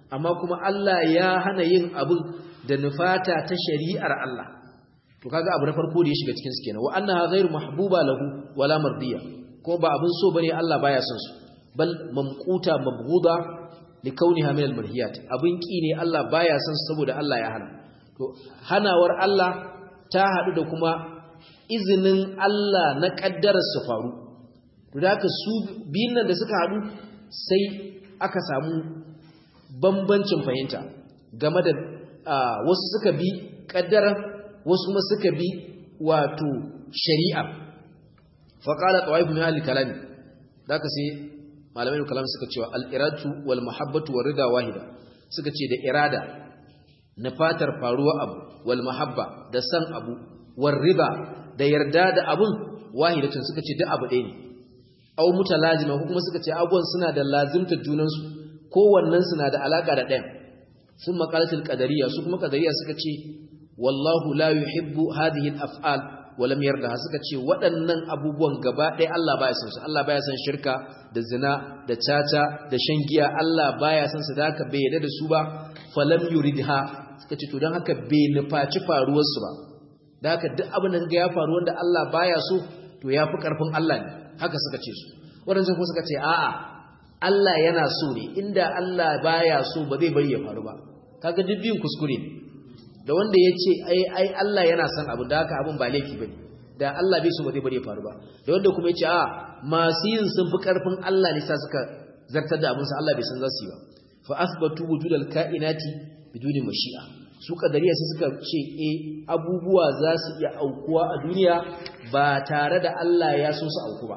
amma kuma Allah ya hana yin abin da nufata ta shari'ar Allah to kaga abu na farko da ya shiga cikin su kenan wa annaha ghairu mahbuba lahu wala mardiya ko ba abin so bane Allah baya son su bal mamquta mabghuda li kauniha min al-marhiyat abin ki ne Allah baya son su saboda Allah ya hana to hanawar Allah ta hadu da kuma izinin Allah na kaddarar su faru to da haka su biyun nan da suka hadu sai aka samu bambancin fahimta game da wasu suka bi kaddara wasu kuma suka bi wato shari'a fa qala tawaif min al-kalam da haka sai malamai kalam suka cewa al-iradatu wal mahabbatu war rida wahida suka ce da irada na fatar faruwa abu wal mahabba da san abu war rida da yarda da abun wahidatun suka ce duk abu ɗaya ne aw mutalazima kuma suka ce abuwan suna da lazimta junan su kowannen suna da alaka da ɗayan sun maqalatul qadariyya su kuma qadariyya suka ce wallahu la yuhibbu hadhihi al-af'al wa lam yarda suka ce waɗannan abubuwan gaba ɗaya Allah baya son su Allah baya son shirka da zina da caca da shan giya Allah baya son su da haka bai yarda da su ba falam yuridha suka ce to dan haka bai nufaci faruwar su ba da haka duk abin da ga ya faru wanda Allah baya so to yafi karfin Allah ne haka suka ce su waɗannan kuma suka ce a'a Allah yana so ne inda Allah baya so ba zai bari ya faru ba kaga duk biyun kuskure ne da wanda ya ce ai Allah yana son abu da haka abin ba laifi bane da Allah bai so ba zai bari ya faru ba da wanda kuma ya ce a masu yin sun fi karfin Allah ne sa suka zartar da abin sa Allah bai san za su yi ba fa asbatu wujudal kainati biduni mashi'a su kadariya sai suka ce abubuwa za su iya aukuwa a duniya ba tare da Allah ya so su auku ba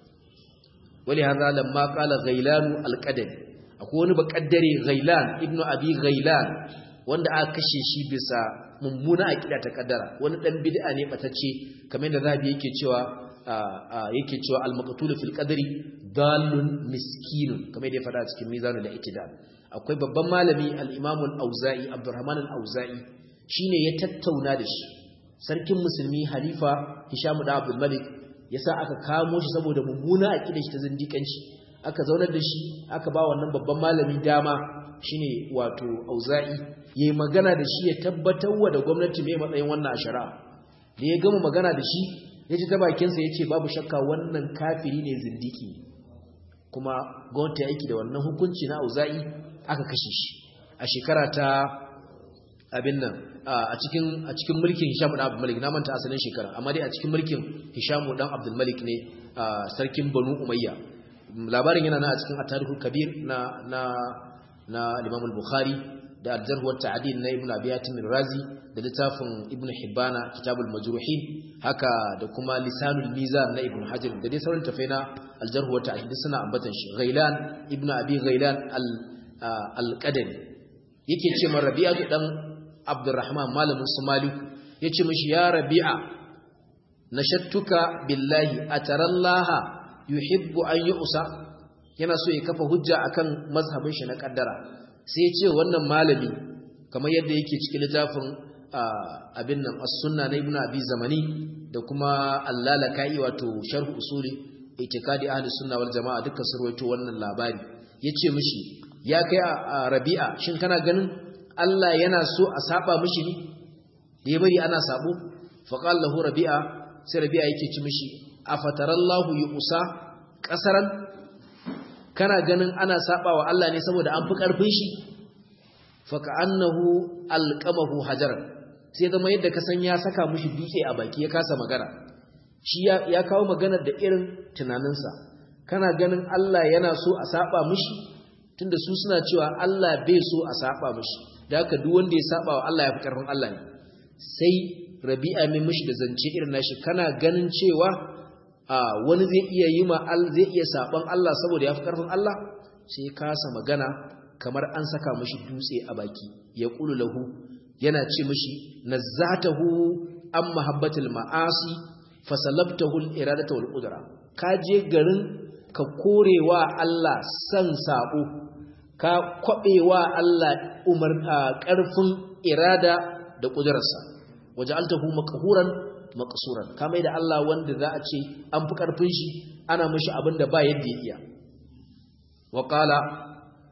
wali hadha lamma qala ghailan al-qadari akwai wani bakaddare ghailan ibnu abi ghailan wanda aka kashe shi bisa mummuna aqida ta kaddara wani dan bid'a ne batacce kamar yadda zabi yake cewa al-maqtul fil qadri dallun miskinun kamar yadda ya fada cikin mizanul i'tidal akwai babban malami al-imam al-auza'i abdurrahman al-auza'i shine ya tattauna da shi sarkin musulmi halifa hisham da abdul malik yasa aka kamo shi saboda mummuna aqida shi ta zindiƙanci aka zaunar da shi aka ba wannan babban malami dama shine wato auza'i yayi magana da shi ya tabbatar wa da gwamnati mai matsayin wannan shari'a da ya gama magana da shi yaji ta bakin sa yace babu shakka wannan kafiri ne zindiki kuma gwamnati aiki da wannan hukunci na auza'i aka kashe shi a shekara ta abin nan a cikin mulkin Hisham dan Abdul Malik na manta asalin shekara amma dai a cikin mulkin Hisham dan Abdul Malik ne sarkin Banu Umayya labarin yana a cikin at-Tarikhul Kabir na Imam al-Bukhari da al-Jarh wa Ta'dil na Ibn Abi Hatim al-Razi da littafin Ibn Hibban Kitabul Majruhin haka da kuma Lisanul Mizan na Ibn Hajar da dai sauran tafaina al-Jarh wa Ta'dil suna ambatan shi Ghailan Ibn Abi Ghailan al-Qadari yake ce man Rabi'a dan Abdurrahman malamin su Malik yace mishi ya Rabi'a nashattuka billahi atarallaha yuhibbu an yu'sa yana so ya kafa hujja akan mazhabin shi na kaddara sai ya ce wannan malami kamar yadda yake cikin littafin abin nan as-sunna na ibnu abi zamani da kuma al-lalaka'i wato sharh usuli itikadi ahli sunna wal jamaa dukkan surwaito wannan labari yace mishi ya kai Rabi'a shin kana ganin Allah yana so a saba mishi ne da ya bari ana sabo fa qala lahu Rabi'a sai Rabi'a yake ci mishi afatarallahu yusa kasaran kana ganin ana saba wa Allah ne saboda an fi karfin shi fa ka'annahu alqamahu hajar sai zama yadda ka san ya saka mishi dutse a baki ya kasa magana shi ya kawo magana da irin tunaninsa kana ganin Allah yana so a saba mishi tunda su suna cewa Allah bai so a saba mishi da haka duk wanda ya saba wa Allah ya fi karfin Allah ne sai Rabi'a mai mishi da zance irin nashi kana ganin cewa wani zai iya zai iya saban Allah saboda ya fi karfin Allah sai kasa magana kamar an saka mishi dutse a baki ya qulu lahu yana ce mishi nazzatahu am mahabbatil ma'asi fasalabtahu al-iradata wal qudra ka je garin ka korewa Allah san sabo ka kwabewa Allah karfin irada da kudrarsa waja'altahu maqhuran maqsuran kamar da Allah wanda za a ce an fi karfin shi ana mishi abinda ba yadda ya iya wa qala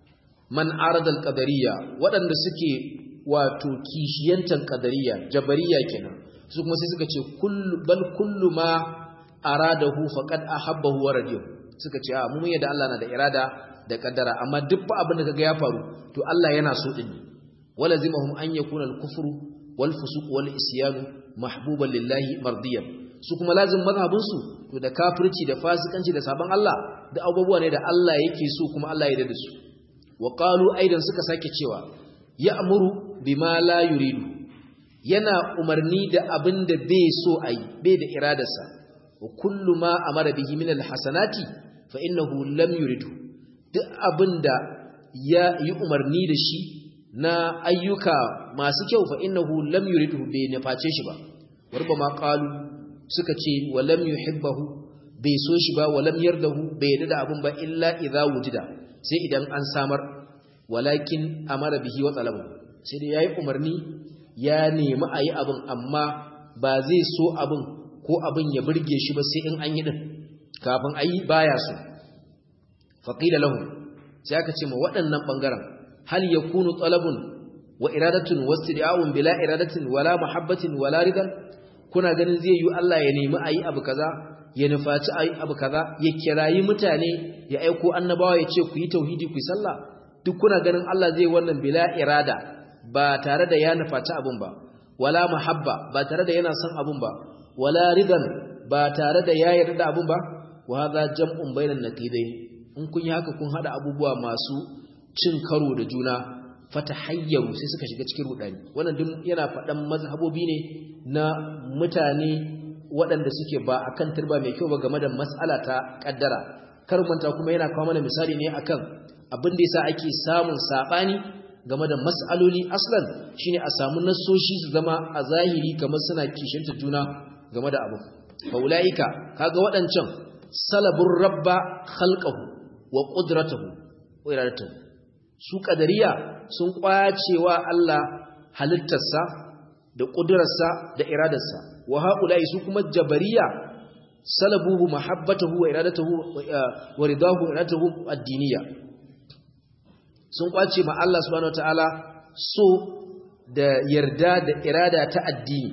man arada al-qadariyya waɗanda suke wato kishiyantan qadariyya jabariyya kenan su kuma sai suka ce kullu ma aradahu faqad ahabbahu wa radiyahu suka ce a mun yadda Allah na da irada da kaddara amma duk ba abin da kaga ya faru to Allah yana so din walazimahum an yakuna al-kufru wal fusuq wal isyan mahbuban lillahi mardiyan su kuma lazim mazhabin su to da kafirci da fasikanci da saban Allah da abubuwa ne da Allah yake so kuma Allah ya yarda da su wa qalu aidan suka sake cewa ya'muru bima la yuridu yana umarni da abin da bai so ayi bai da iradarsa wa kullu ma amara bihi min alhasanati fa innahu lam yuridu duk abinda ya yi umarni da shi na ayyuka masu kyau fa innahu lam yuridu bai naface shi ba warba ma qalu suka ce wa lam yuhibbahu bai so shi ba wa lam yardahu bai yarda da abin ba illa idza wujida sai idan an samar walakin amara bihi wa talabu sai dai yayi umarni ya nemi ayi abin amma ba zai so abin ko abin ya burge shi ba sai in an yi din kafin ayi baya so faqila lahum sai aka ce ma waɗannan bangaren hal yakunu talabun wa iradatun wasti'a'un bila iradatin wala mahabbatin wala ridan kuna ganin zai yi Allah ya nemi ayi abu kaza ya nufaci ayi abu kaza ya kirayi mutane ya aiko annabawa ya ce ku yi tauhidi ku yi sallah duk kuna ganin Allah zai wannan bila irada ba tare da ya nufaci abun ba wala mahabba ba tare da yana son abun ba wala ridan ba tare da ya yarda abun ba wa hadha jam'un bainan naqidain in kun yi haka kun hada abubuwa masu cin karo da juna fatahayyaru sai suka shiga cikin rudani wannan duk yana fadan mazhabobi ne na mutane waɗanda suke ba akan turba mai kyau ba game da mas'ala ta kaddara kar manta kuma yana kawo mana misali ne akan abin da yasa ake samun sabani game da mas'aloli aslan shine a samu nassoshi su zama a zahiri kamar suna kishinta juna game da abu faulaika kaga waɗancan salabur rabba khalqahu wa qudratuhu wa iradatuhu su qadariya sun kwacewa Allah halittarsa da ƙudurarsa da iradarsa wa haula'i su kuma jabariya salabuhu mahabbatahu wa iradatuhu wa ridahu wa iradatuhu ad-diniyya sun kwace ma Allah subhanahu wataala so da yarda da irada ta addini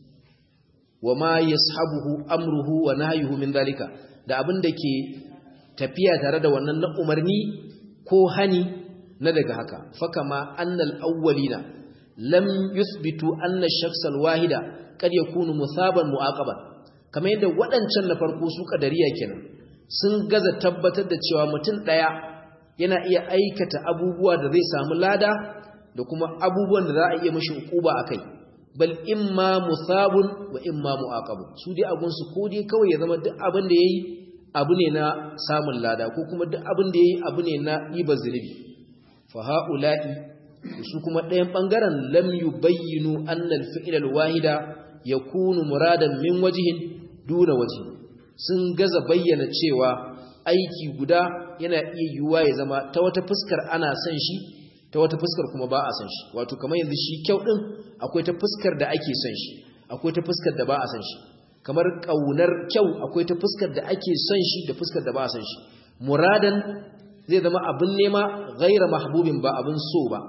wa ma yashabuhu amruhu wa nahyuhu min dalika da abin da ke tafiya tare da wannan na umarni ko hani na daga haka fakama annal awwalina lam yuthbitu anna ash-shakhs al-wahida kad yakunu musaban muaqaban kamar yadda waɗancan na farko su kadariya kenan sun gaza tabbatar da cewa mutum daya yana iya aikata abubuwa da zai samu lada da kuma abubuwan da za a iya mashi hukuba akai bal imma musabun wa imma muaqabun su dai abun su ko dai kawai ya zama duk abin da yayi abu ne na samun lada ko kuma duk abin da yayi abu ne na ibar zunubi fa haula'i su kuma ɗayan bangaren lam yubayyinu anna al-fi'l al-wahida yakunu muradan min wajhin duna wajhi sun gaza bayyana cewa aiki guda yana iya yiwuwa ya zama ta wata fuskar ana son shi ta wata fuskar kuma ba a son shi wato kamar yanzu shi kyau din akwai ta fuskar da ake son shi akwai ta fuskar da ba a son shi kamar kaunar kyau akwai ta fuskar da ake son shi da fuskar da ba a son shi muradan zai zama abin nema ghaira mahbubin ba abin so ba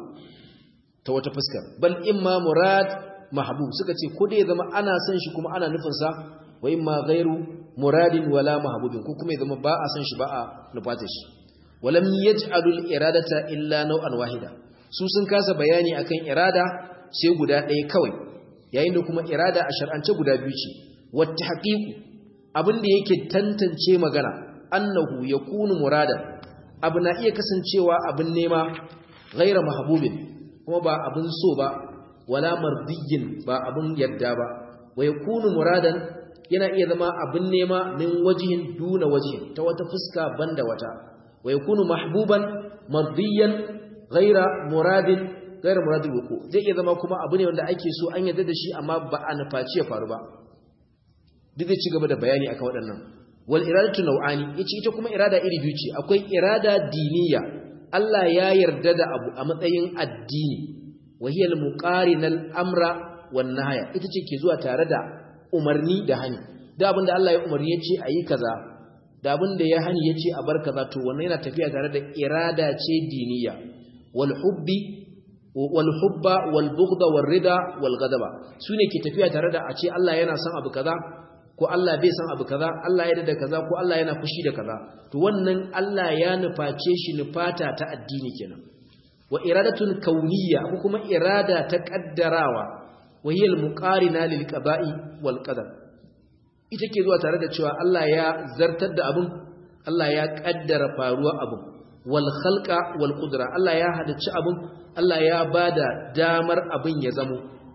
ta wata fuskar bal imma murad mahbub suka ce ko dai ya zama ana son shi kuma ana nufin sa wa imma ghairu muradin wala mahbubin ko kuma ya zama ba a son shi ba a nufata shi walam yaj'alul iradata illa naw'an wahida su sun kasa bayani akan irada sai guda ɗaya kawai yayin da kuma irada a shar'ance guda biyu ce wata haqiqu abinda yake tantance magana annahu yakunu muradan abu na iya kasancewa abin nema ghaira mahbubin kuma ba abin so ba wala mardiyin ba abin yadda ba wa yakunu muradan yana iya zama abin nema min wajihin duna wajihin ta wata fuska banda wata wa yakunu mahbuban mardiyan ghaira muradin wuku zai iya zama kuma abu ne wanda ake so an yadda da shi amma ba a nufaci ya faru ba duk da ci gaba da bayani akan waɗannan wal iradatu nau'ani yace ita kuma irada iri biyu ce akwai irada diniya Allah ya yarda da abu a matsayin addini wa hiya al muqarinal amra wan nahya ita ce ke zuwa tare da umarni da hani da abinda Allah ya umarni yace ayi kaza da abinda ya hani yace a bar kaza to wannan yana tafiya tare da irada ce diniya wal hubba wal bughda wal rida wal ghadaba sune ke tafiya tare da a ce Allah yana son abu kaza ko Allah bai san abu kaza Allah ya da kaza ko Allah yana fushi da kaza to wannan Allah ya nuface shi nufata ta addini kenan wa iradatun kauniyya ko kuma irada ta kaddarawa wa hiya al-muqarina lil qada'i wal qadar ita ke zuwa tare da cewa Allah ya zartar da abun Allah ya kaddara faruwa abun wal khalqa wal qudra Allah ya halicci abun Allah ya bada damar abun ya zamo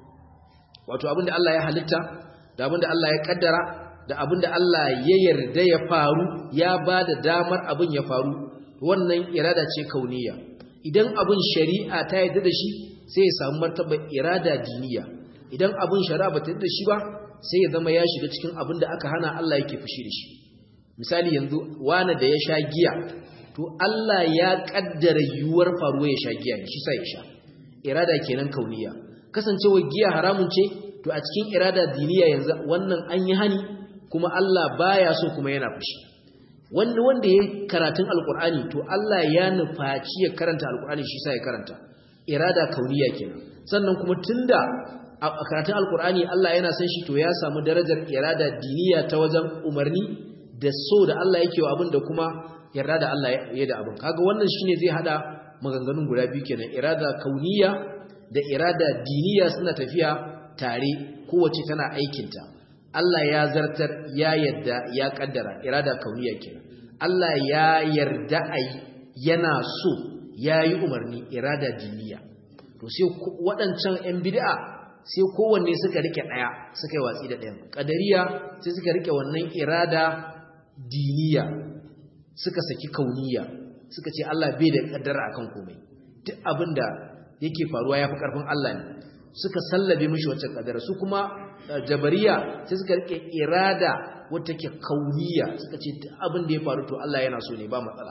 wato abin da Allah ya halitta da abin da Allah ya kaddara da abin da Allah ya yarda ya faru ya bada damar abun ya faru wannan irada ce kauniyya idan abun shari'a ta yarda da shi sai ya samu martabar irada diniya idan abun shari'a ba ta yarda da shi ba sai ya zama ya shiga cikin abin da aka hana Allah yake fushi da shi misali yanzu wani da ya sha giya to Allah ya kaddara yuwar faruwa ya sha giya ne shi sai ya sha irada kenan kauniya kasancewa giya haramun ce to a cikin irada diniya yanzu wannan an yi hani kuma Allah baya so kuma yana fushi wanda ya karatun alkur'ani to Allah ya nufaci ya karanta alkur'ani shi sai ya karanta irada kauniya kenan sannan kuma tunda a karatun alkur'ani Allah yana san shi to ya samu darajar irada diniya ta wajen umarni da so da Allah yake wa abin da kuma yarda da Allah ya da abin kaga wannan shine zai hada maganganun guda biyu kenan irada kauniya da irada diniya suna tafiya tare kowace tana aikinta Allah ya zartar ya yadda ya kaddara irada kauniya kenan Allah ya yarda ai yana so yayi umarni irada diniya to sai waɗancan ƴan bid'a sai kowanne suka rike daya suka yi watsi da ɗayan qadariya sai suka rike wannan irada diniya suka saki kauniya suka ce Allah bai da kaddara akan komai duk abinda yake faruwa yafi karfin Allah ne suka sallabe mishi wacce kaddara su kuma jabariya sai suka rike irada wacce take kauniya suka ce duk abinda ya faru to Allah yana so ne ba matsala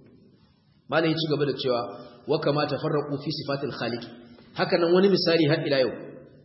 malai ya ci gaba da cewa wa kama tafarraqu fi sifatil khaliq haka nan wani misali har ila yau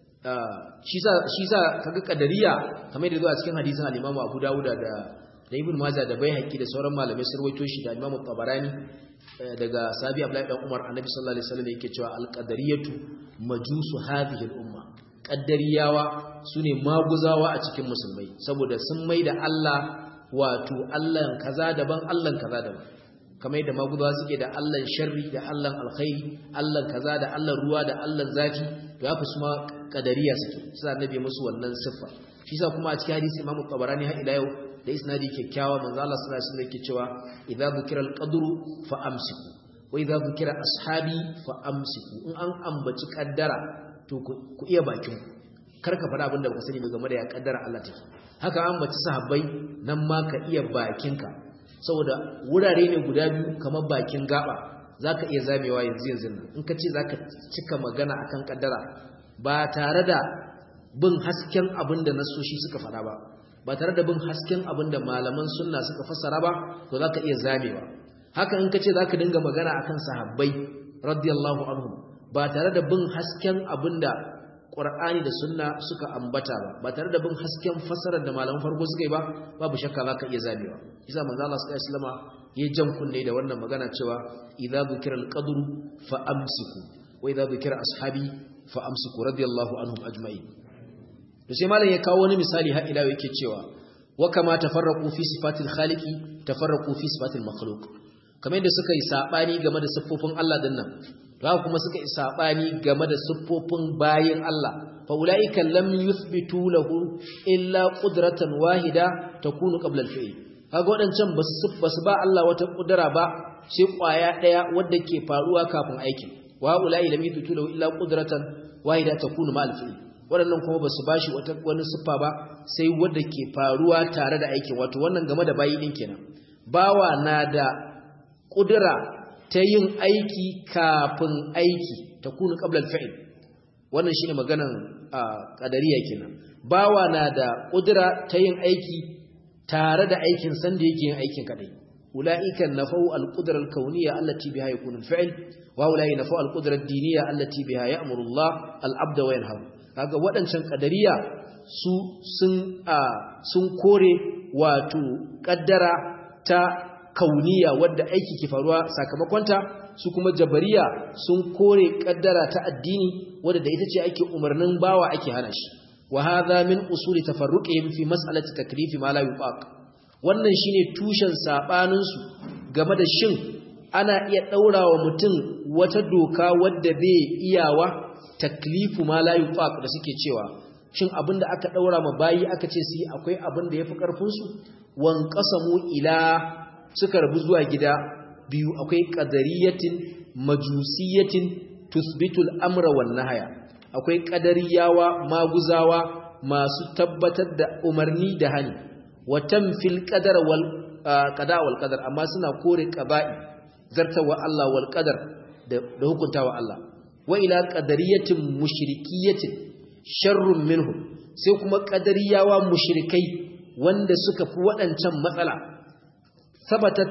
shi sa kaga kadariya kamar da zuwa cikin hadisin al-Imam Abu Dawud da Ibn Majah da Baihaqi da sauran malamai sun rawaito shi da Imam Tabarani daga Sahabi Abdullah dan Umar Annabi sallallahu alaihi wasallam yake cewa al-qadariyatu majusu hadhihi al-umma qaddariyawa sune maguzawa a cikin musulmai saboda sun maida Allah wato Allah kaza daban Allah kaza daban kamar yadda maguzawa suke da Allah sharri da Allah alkhairi Allah kaza da Allah ruwa da Allah zafi to haka su ma qadariya suke sai Annabi musu wannan siffa shi sa kuma a cikin hadisi Imam Tabarani har ila yau da isnadi kyakkyawa manzo Allah sallallahu alaihi wasallam yake cewa idza dhukira al-qadru fa amsiku wa idza dhukira ashabi fa amsiku in an ambaci kaddara to ku iya bakin karka fara abinda baka sani game da ya kaddara Allah take haka an ambaci sahabbai nan ma ka iya bakinka saboda wurare ne guda biyu kamar bakin gaba zaka iya zamewa yanzu nan in ka ce zaka cika magana akan kaddara ba tare da bin hasken abinda nasoshi suka fada ba tare da bin hasken abinda malaman sunna suka fassara ba to zaka iya zamewa haka in kace zaka dinga magana akan sahabbai radiyallahu anhum ba tare da bin hasken abinda Qur'ani da sunna suka ambata ba tare da bin hasken fassarar da malaman farko suka yi ba babu shakka zaka iya zamewa isa manzo Allah sallallahu alaihi wasallam ya jan kunne da wannan magana cewa idza dhukira al-qadru fa amsiku wa idza dhukira ashabi fa amsiku radiyallahu anhum ajma'in to sai malam ya kawo wani misali har ila yake cewa wa kama tafarraqu fi sifatil khaliqi tafarraqu fi sifatil makhluq kamar yadda suka yi sabani game da siffofin Allah dinnan to haka kuma suka yi sabani game da siffofin bayin Allah fa ulaika lam yuthbitu lahu illa qudratan wahida takunu qabla al-fi'l kaga wadancan basu ba Allah wata kudura ba sai kwaya daya wanda ke faruwa kafin aikin wa ulai lam yuthbitu lahu illa qudratan wahida takunu ma al-fi'l waɗannan kuma ba su ba shi wani siffa ba sai wadda ke faruwa tare da aikin wato wannan game da bayi ɗin kenan bawa na da ƙudura ta yin aiki kafin aiki ta kunu ƙablar fa'il wannan shi ne maganan ƙadariya kenan bawa na da ƙudura ta yin aiki tare da aikin sanda yake yin aikin kaɗai ula'ikan nafau al-ƙudurar kauniya allati biha yakunu al-fi'l wa ula'i nafau al-ƙudurar diniya allati biha ya'muru Allah al-abda wa yanharu kaga waɗancan ƙadariya su sun kore wato ƙaddara ta kauniya wadda aiki ke faruwa sakamakonta su kuma jabariya sun kore kaddara ta addini wanda da ita ce ake umarnin bawa ake hana shi wa hadha min usuli tafarruqihim fi mas'alati taklifi ma la yutaq wannan shine tushen sabanin su game da shin ana iya daurawa mutum wata doka wadda bai iyawa taklifu ma la yutaq da suke cewa shin abinda aka daura ma bayi aka ce su akwai abinda yafi karfin su wan qasamu ila suka rabu zuwa gida biyu akwai qadariyatin majusiyatin tusbitul amra wan nahya akwai qadariyawa maguzawa masu tabbatar da umarni da hani wa tamfil qadar wal qada wal qadar amma suna kore qaba'i zartawa Allah wal qadar da hukuntawa Allah wa ila qadariyatin mushrikiyatin sharrun minhum sai kuma qadariyawa mushrikai wanda suka fi waɗancan matsala sabatat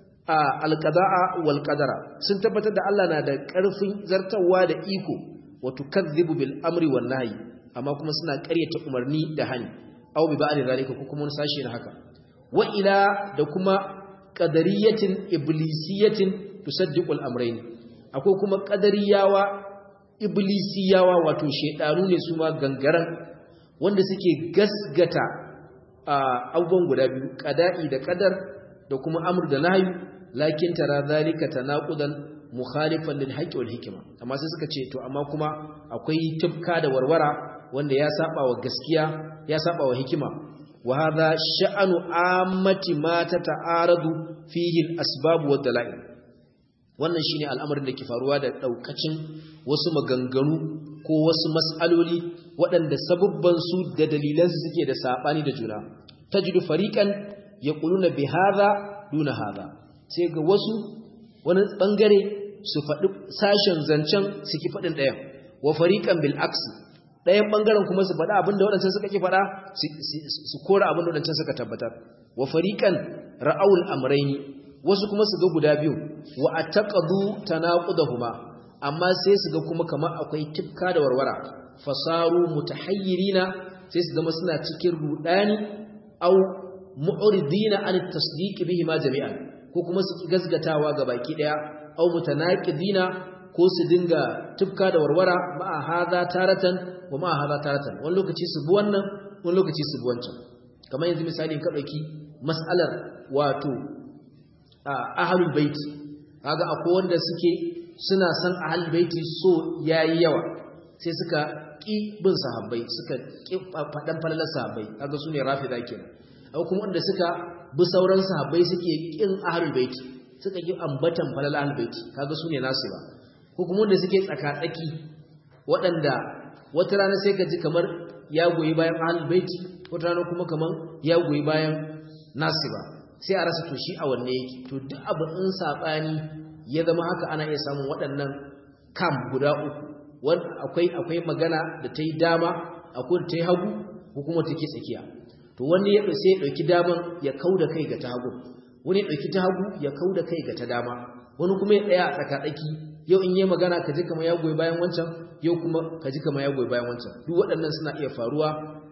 alqada'a wal qadara sun tabbatar da Allah na da ƙarfin zartawa da iko wa tukazzibu bil amri wan nahyi amma kuma suna ƙaryata umarni da hani aw bi ba'd zalika ko kuma wani sashi na haka wa ila da kuma qadariyatin iblisiyatin tusaddiqul amrayn akwai kuma qadariyawa iblisiyawa wato shedanu ne su ma gangaran wanda suke gasgata abubuwan guda biyu qada'i da qadar da kuma amr da nahyi lakin tara zalika tanaqudan mukhalifan lil haqqi wal hikma amma sai suka ce to amma kuma akwai tibka da warwara wanda ya saba wa gaskiya ya saba wa hikima wa hadha sha'anu ammati ma tata'aradu fihi al asbab wad dalail wannan shine al'amarin da ke faruwa da daukacin wasu maganganu ko wasu mas'aloli waɗanda sababban su da dalilan su suke da sabani da juna tajidu fariqan yaquluna bi hadha duna hadha sai ga wasu wani bangare su faɗi sashen zancen suke faɗin ɗayan wa fariqan bil aksi ɗayan bangaren kuma su faɗa abinda waɗancan suka ke faɗa su kora abinda waɗancan suka tabbatar wa fariqan ra'aul amrayni wasu kuma su ga guda biyu wa ataqadu tanaqudahuma amma sai su ga kuma kamar akwai tifka da warwara fasaru mutahayyirina sai su zama suna cikin rudani au mu'ridina an at-tasdiq bihi ma jami'an ko kuma su gasgatawa ga baki daya au mutanaqidina ko su dinga tufka da warwara ma'a hadha taratan wa ma'a hadha taratan wani lokaci su bi wannan wani lokaci su bi wancan kamar yanzu misali ka dauki mas'alar wato ahlul bait kaga akwai wanda suke suna san ahlul bait so yayi yawa sai suka ki bin sahabbai suka ki fadan falalar sahabbai kaga sune rafida kenan akwai kuma wanda suka bi sauran sahabbai suke kin ahlul bait suka ki ambatan falal ahlul bait kaga sune nasu ba ko kuma wanda suke tsaka-tsaki waɗanda wata rana sai ka ji kamar ya goyi bayan ahlul bait wata rana kuma kamar ya goyi bayan nasu ba sai a rasa to shi a wanne yake to duk abu in sabani ya zama haka ana iya samun waɗannan kam guda uku wanda akwai magana da ta yi dama akwai da ta yi hagu ko kuma take tsakiya to wani ya sai ya dauki daman ya kauda kai ga ta hagu wani ya dauki ta hagu ya kauda kai ga ta dama wani kuma ya tsaya a tsaka-tsaki yau in yi magana ka ji kamar ya goyi bayan wancan yau kuma ka ji kamar ya goyi bayan wancan duk waɗannan suna iya faruwa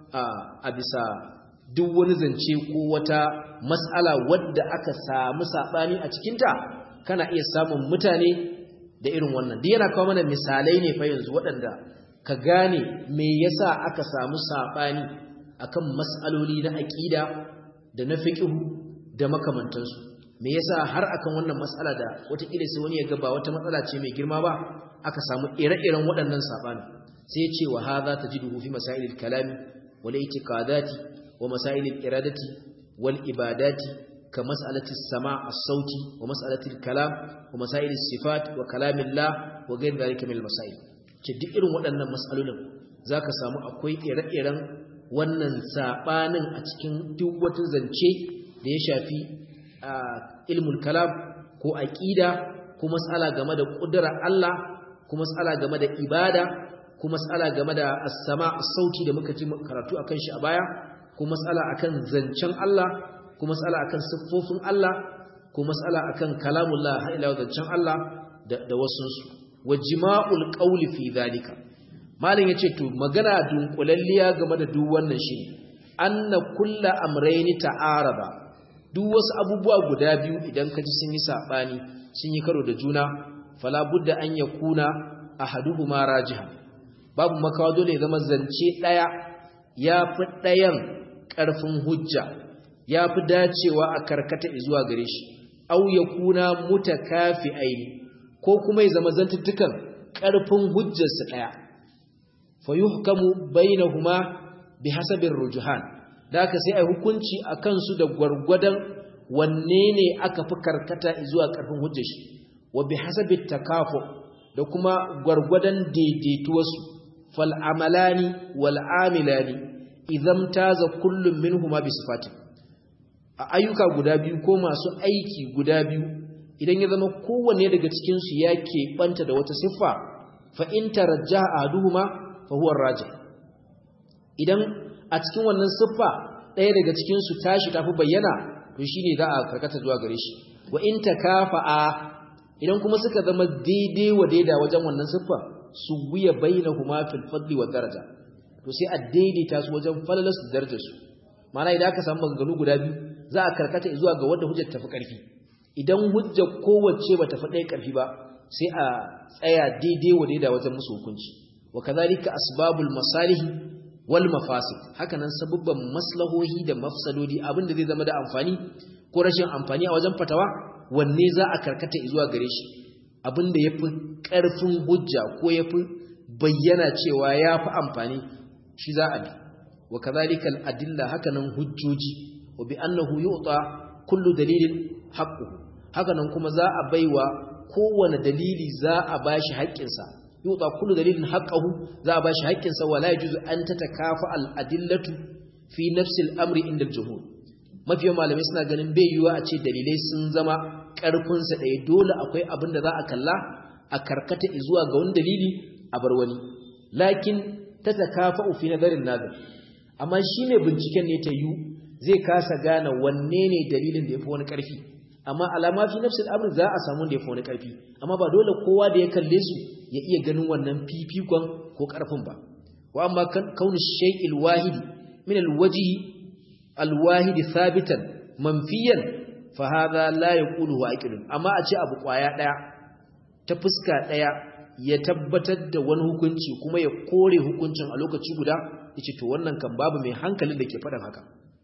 a bisa duk wani zance ko wata mas'ala wadda aka samu sabani a cikinta kana iya samun mutane da irin wannan duk yana kawo mana misalai ne fa yanzu waɗanda ka gane me yasa aka samu sabani akan mas'aloli na aqida da na fiqh da makamantansu me yasa har akan wannan mas'ala da wataƙila sai wani ya ga ba wata matsala ce mai girma ba aka samu ire-iren waɗannan sabani sai ya ce wa hadha tajiduhu fi masailil kalami wal i'tiqadati wa masailil iradati wal ibadati ka mas'alati as-sama' as-sauti wa mas'alati al-kalam wa masail as-sifat wa kalamillah wa ghayr dhalika min al-masail ce duk irin waɗannan mas'alolin zaka samu akwai ire-iren wannan sabanin a cikin duk wata zance da ya shafi ilmul kalam ko aqida ko mas'ala game da kudrar Allah ko mas'ala game da ibada ko mas'ala game da as-sama' as-sauti da muka ji karatu akan shi a baya ko mas'ala akan zancen Allah ko mas'ala akan siffofin Allah ko mas'ala akan kalamullah har ila zancen Allah da wasunsu wajma'ul qawli fi dhalika malin yace to magana dunkulalliya game da duk wannan shi anna kullu amrayni ta'araba duk wasu abubuwa guda biyu idan ka ji sun yi sabani sun yi karo da juna fala budda an yakuna ahaduhuma rajihan babu makawa dole ya zama zance daya yafi dayan karfin hujja yafi dacewa a karkata zuwa gare shi aw yakuna mutakafi'aini ko kuma ya zama zantuttukan karfin hujjar su daya fayuhkamu bainahuma bihasabir rujuhan da haka sai ai hukunci akan su da gwargwadon wanne ne aka fi karkata zuwa karfin hujjar shi wa bihasabit takafu da kuma gwargwadon daidaituwarsu fal amalani wal amilani idan taza kullum minhuma bi sifati a ayyuka guda biyu ko masu aiki guda biyu idan ya zama kowanne daga cikin su yake banta da wata siffa fa in tarajjaha ahaduhuma fa huwa rajih idan a cikin wannan siffa ɗaya daga cikin su tashi tafi bayyana to shine za a karkata zuwa gare shi wa in takafa'a idan kuma suka zama daidai wa daida wajen wannan siffa su wiya bainahuma fil fadli wa daraja to sai a daidaita su wajen falalas da darajar su ma'ana idan aka samu maganganu guda biyu za a karkata zuwa ga wanda hujjar tafi karfi idan hujjar kowace bata fi ɗaya karfi ba sai a tsaya daidai wa daida wajen musu hukunci wa kadhalika asbabul masalih wal mafasid hakanan sababban maslahohi da mafsadodi abinda zai zama da amfani ko rashin amfani a wajen fatawa wanne za a karkata zuwa gare shi abinda yafi karfin hujja ko yafi bayyana cewa yafi amfani shi za a bi wa kadhalika al adilla hakanan hujjoji wa bi annahu yu'ta kullu dalilin haqquhu hakanan kuma za a baiwa kowane dalili za a bashi haƙƙinsa yu'ta kullu dalilin haqqahu za a bashi haƙƙinsa wala yajuzu an tatakafa al adillatu fi nafsi al amri inda al jumhur mafiyan malamai suna ganin bai yiwa a ce dalilai sun zama karfin sa ɗaya dole akwai abin da za a kalla a karkata zuwa ga wani dalili a bar wani lakin tatakafa'u fi nadarin nazir amma shine binciken ne ta yu zai kasa gane wanne ne dalilin da yafi wani karfi amma alama fi nafsi al amri za a samu da yafi wani karfi amma ba dole kowa da ya kalle su ya iya ganin wannan fifikon ko karfin ba wa amma kaunu shay'il wahidi min alwajhi alwahidi thabitan manfiyan fa hadha la yaquluhu aqilun amma a ce abu kwaya daya ta fuska daya ya tabbatar da wani hukunci kuma ya kore hukuncin a lokaci guda yace to wannan kan babu mai hankalin da ke faɗin haka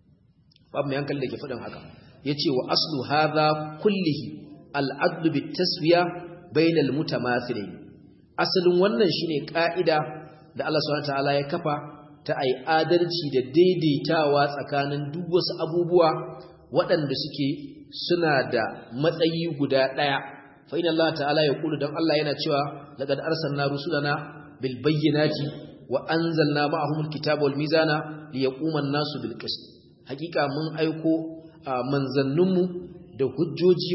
babu mai hankalin da ke faɗin haka yace wa aslu hadha kullihi al-adl bit-taswiya bayna al-mutamathilayn asalin wannan shine kaida da Allah subhanahu wataala ya kafa ta ai adalci da daidaitawa tsakanin duk wasu abubuwa waɗanda suke suna da matsayi guda daya fa inna Allah ta'ala ya kulu dan Allah yana cewa laqad arsalna rusulana bil bayyinati wa anzalna ma'ahum al-kitaba wal mizana liyaquma an-nasu bil qist hakika mun aiko manzanninmu da hujjoji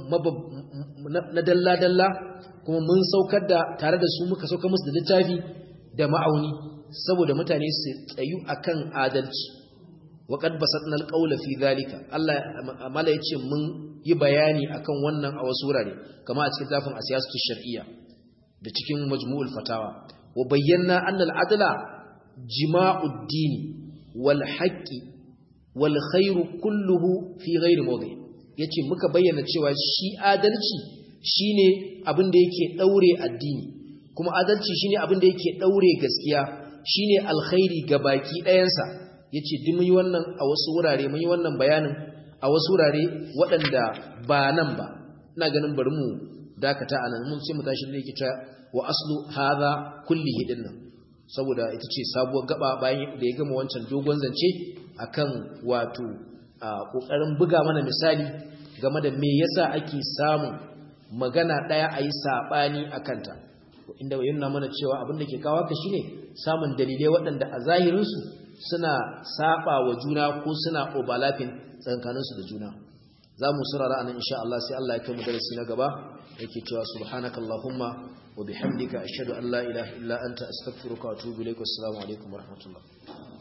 na dalla-dalla kuma mun saukar da tare da su muka sauka musu da littafi da ma'auni saboda mutane su tsayu akan adalci wa qad basatna al-qawla fi dhalika Allah amala yace mun yi bayani akan wannan a wasu wurare kama a cikin tafin asiyasatu shar'iyya da cikin majmu'ul fatawa wa bayyana anna al-adla jima'ud din wal haqqi wal khairu kulluhu fi ghairi mawdi yace muka bayyana cewa shi adalci shine abin da yake daure addini kuma adalci shine abin da yake daure gaskiya shine alkhairi gabaki ɗayansa yace duk mun yi wannan a wasu wurare mun yi wannan bayanin a wasu wurare waɗanda ba nan ba ina ganin bari mu dakata anan mun sai mu tashi da yake cewa wa aslu hadha kullihi dinnan saboda ita ce sabuwar gaba bayan da ya gama wancan dogon zance akan wato kokarin buga mana misali game da me yasa ake samun magana daya ayi sabani akanta inda yana mana cewa abin da ke kawo haka shine samun dalilai waɗanda a zahirin su suna saba wa juna ko suna overlapping tsakanin su da juna zamu surara anan insha Allah sai Allah ya kai mu darasi na gaba yake cewa subhanakallahumma wa bihamdika ashhadu an la ilaha illa anta astaghfiruka wa atubu ilaik. Assalamu alaikum wa rahmatullah.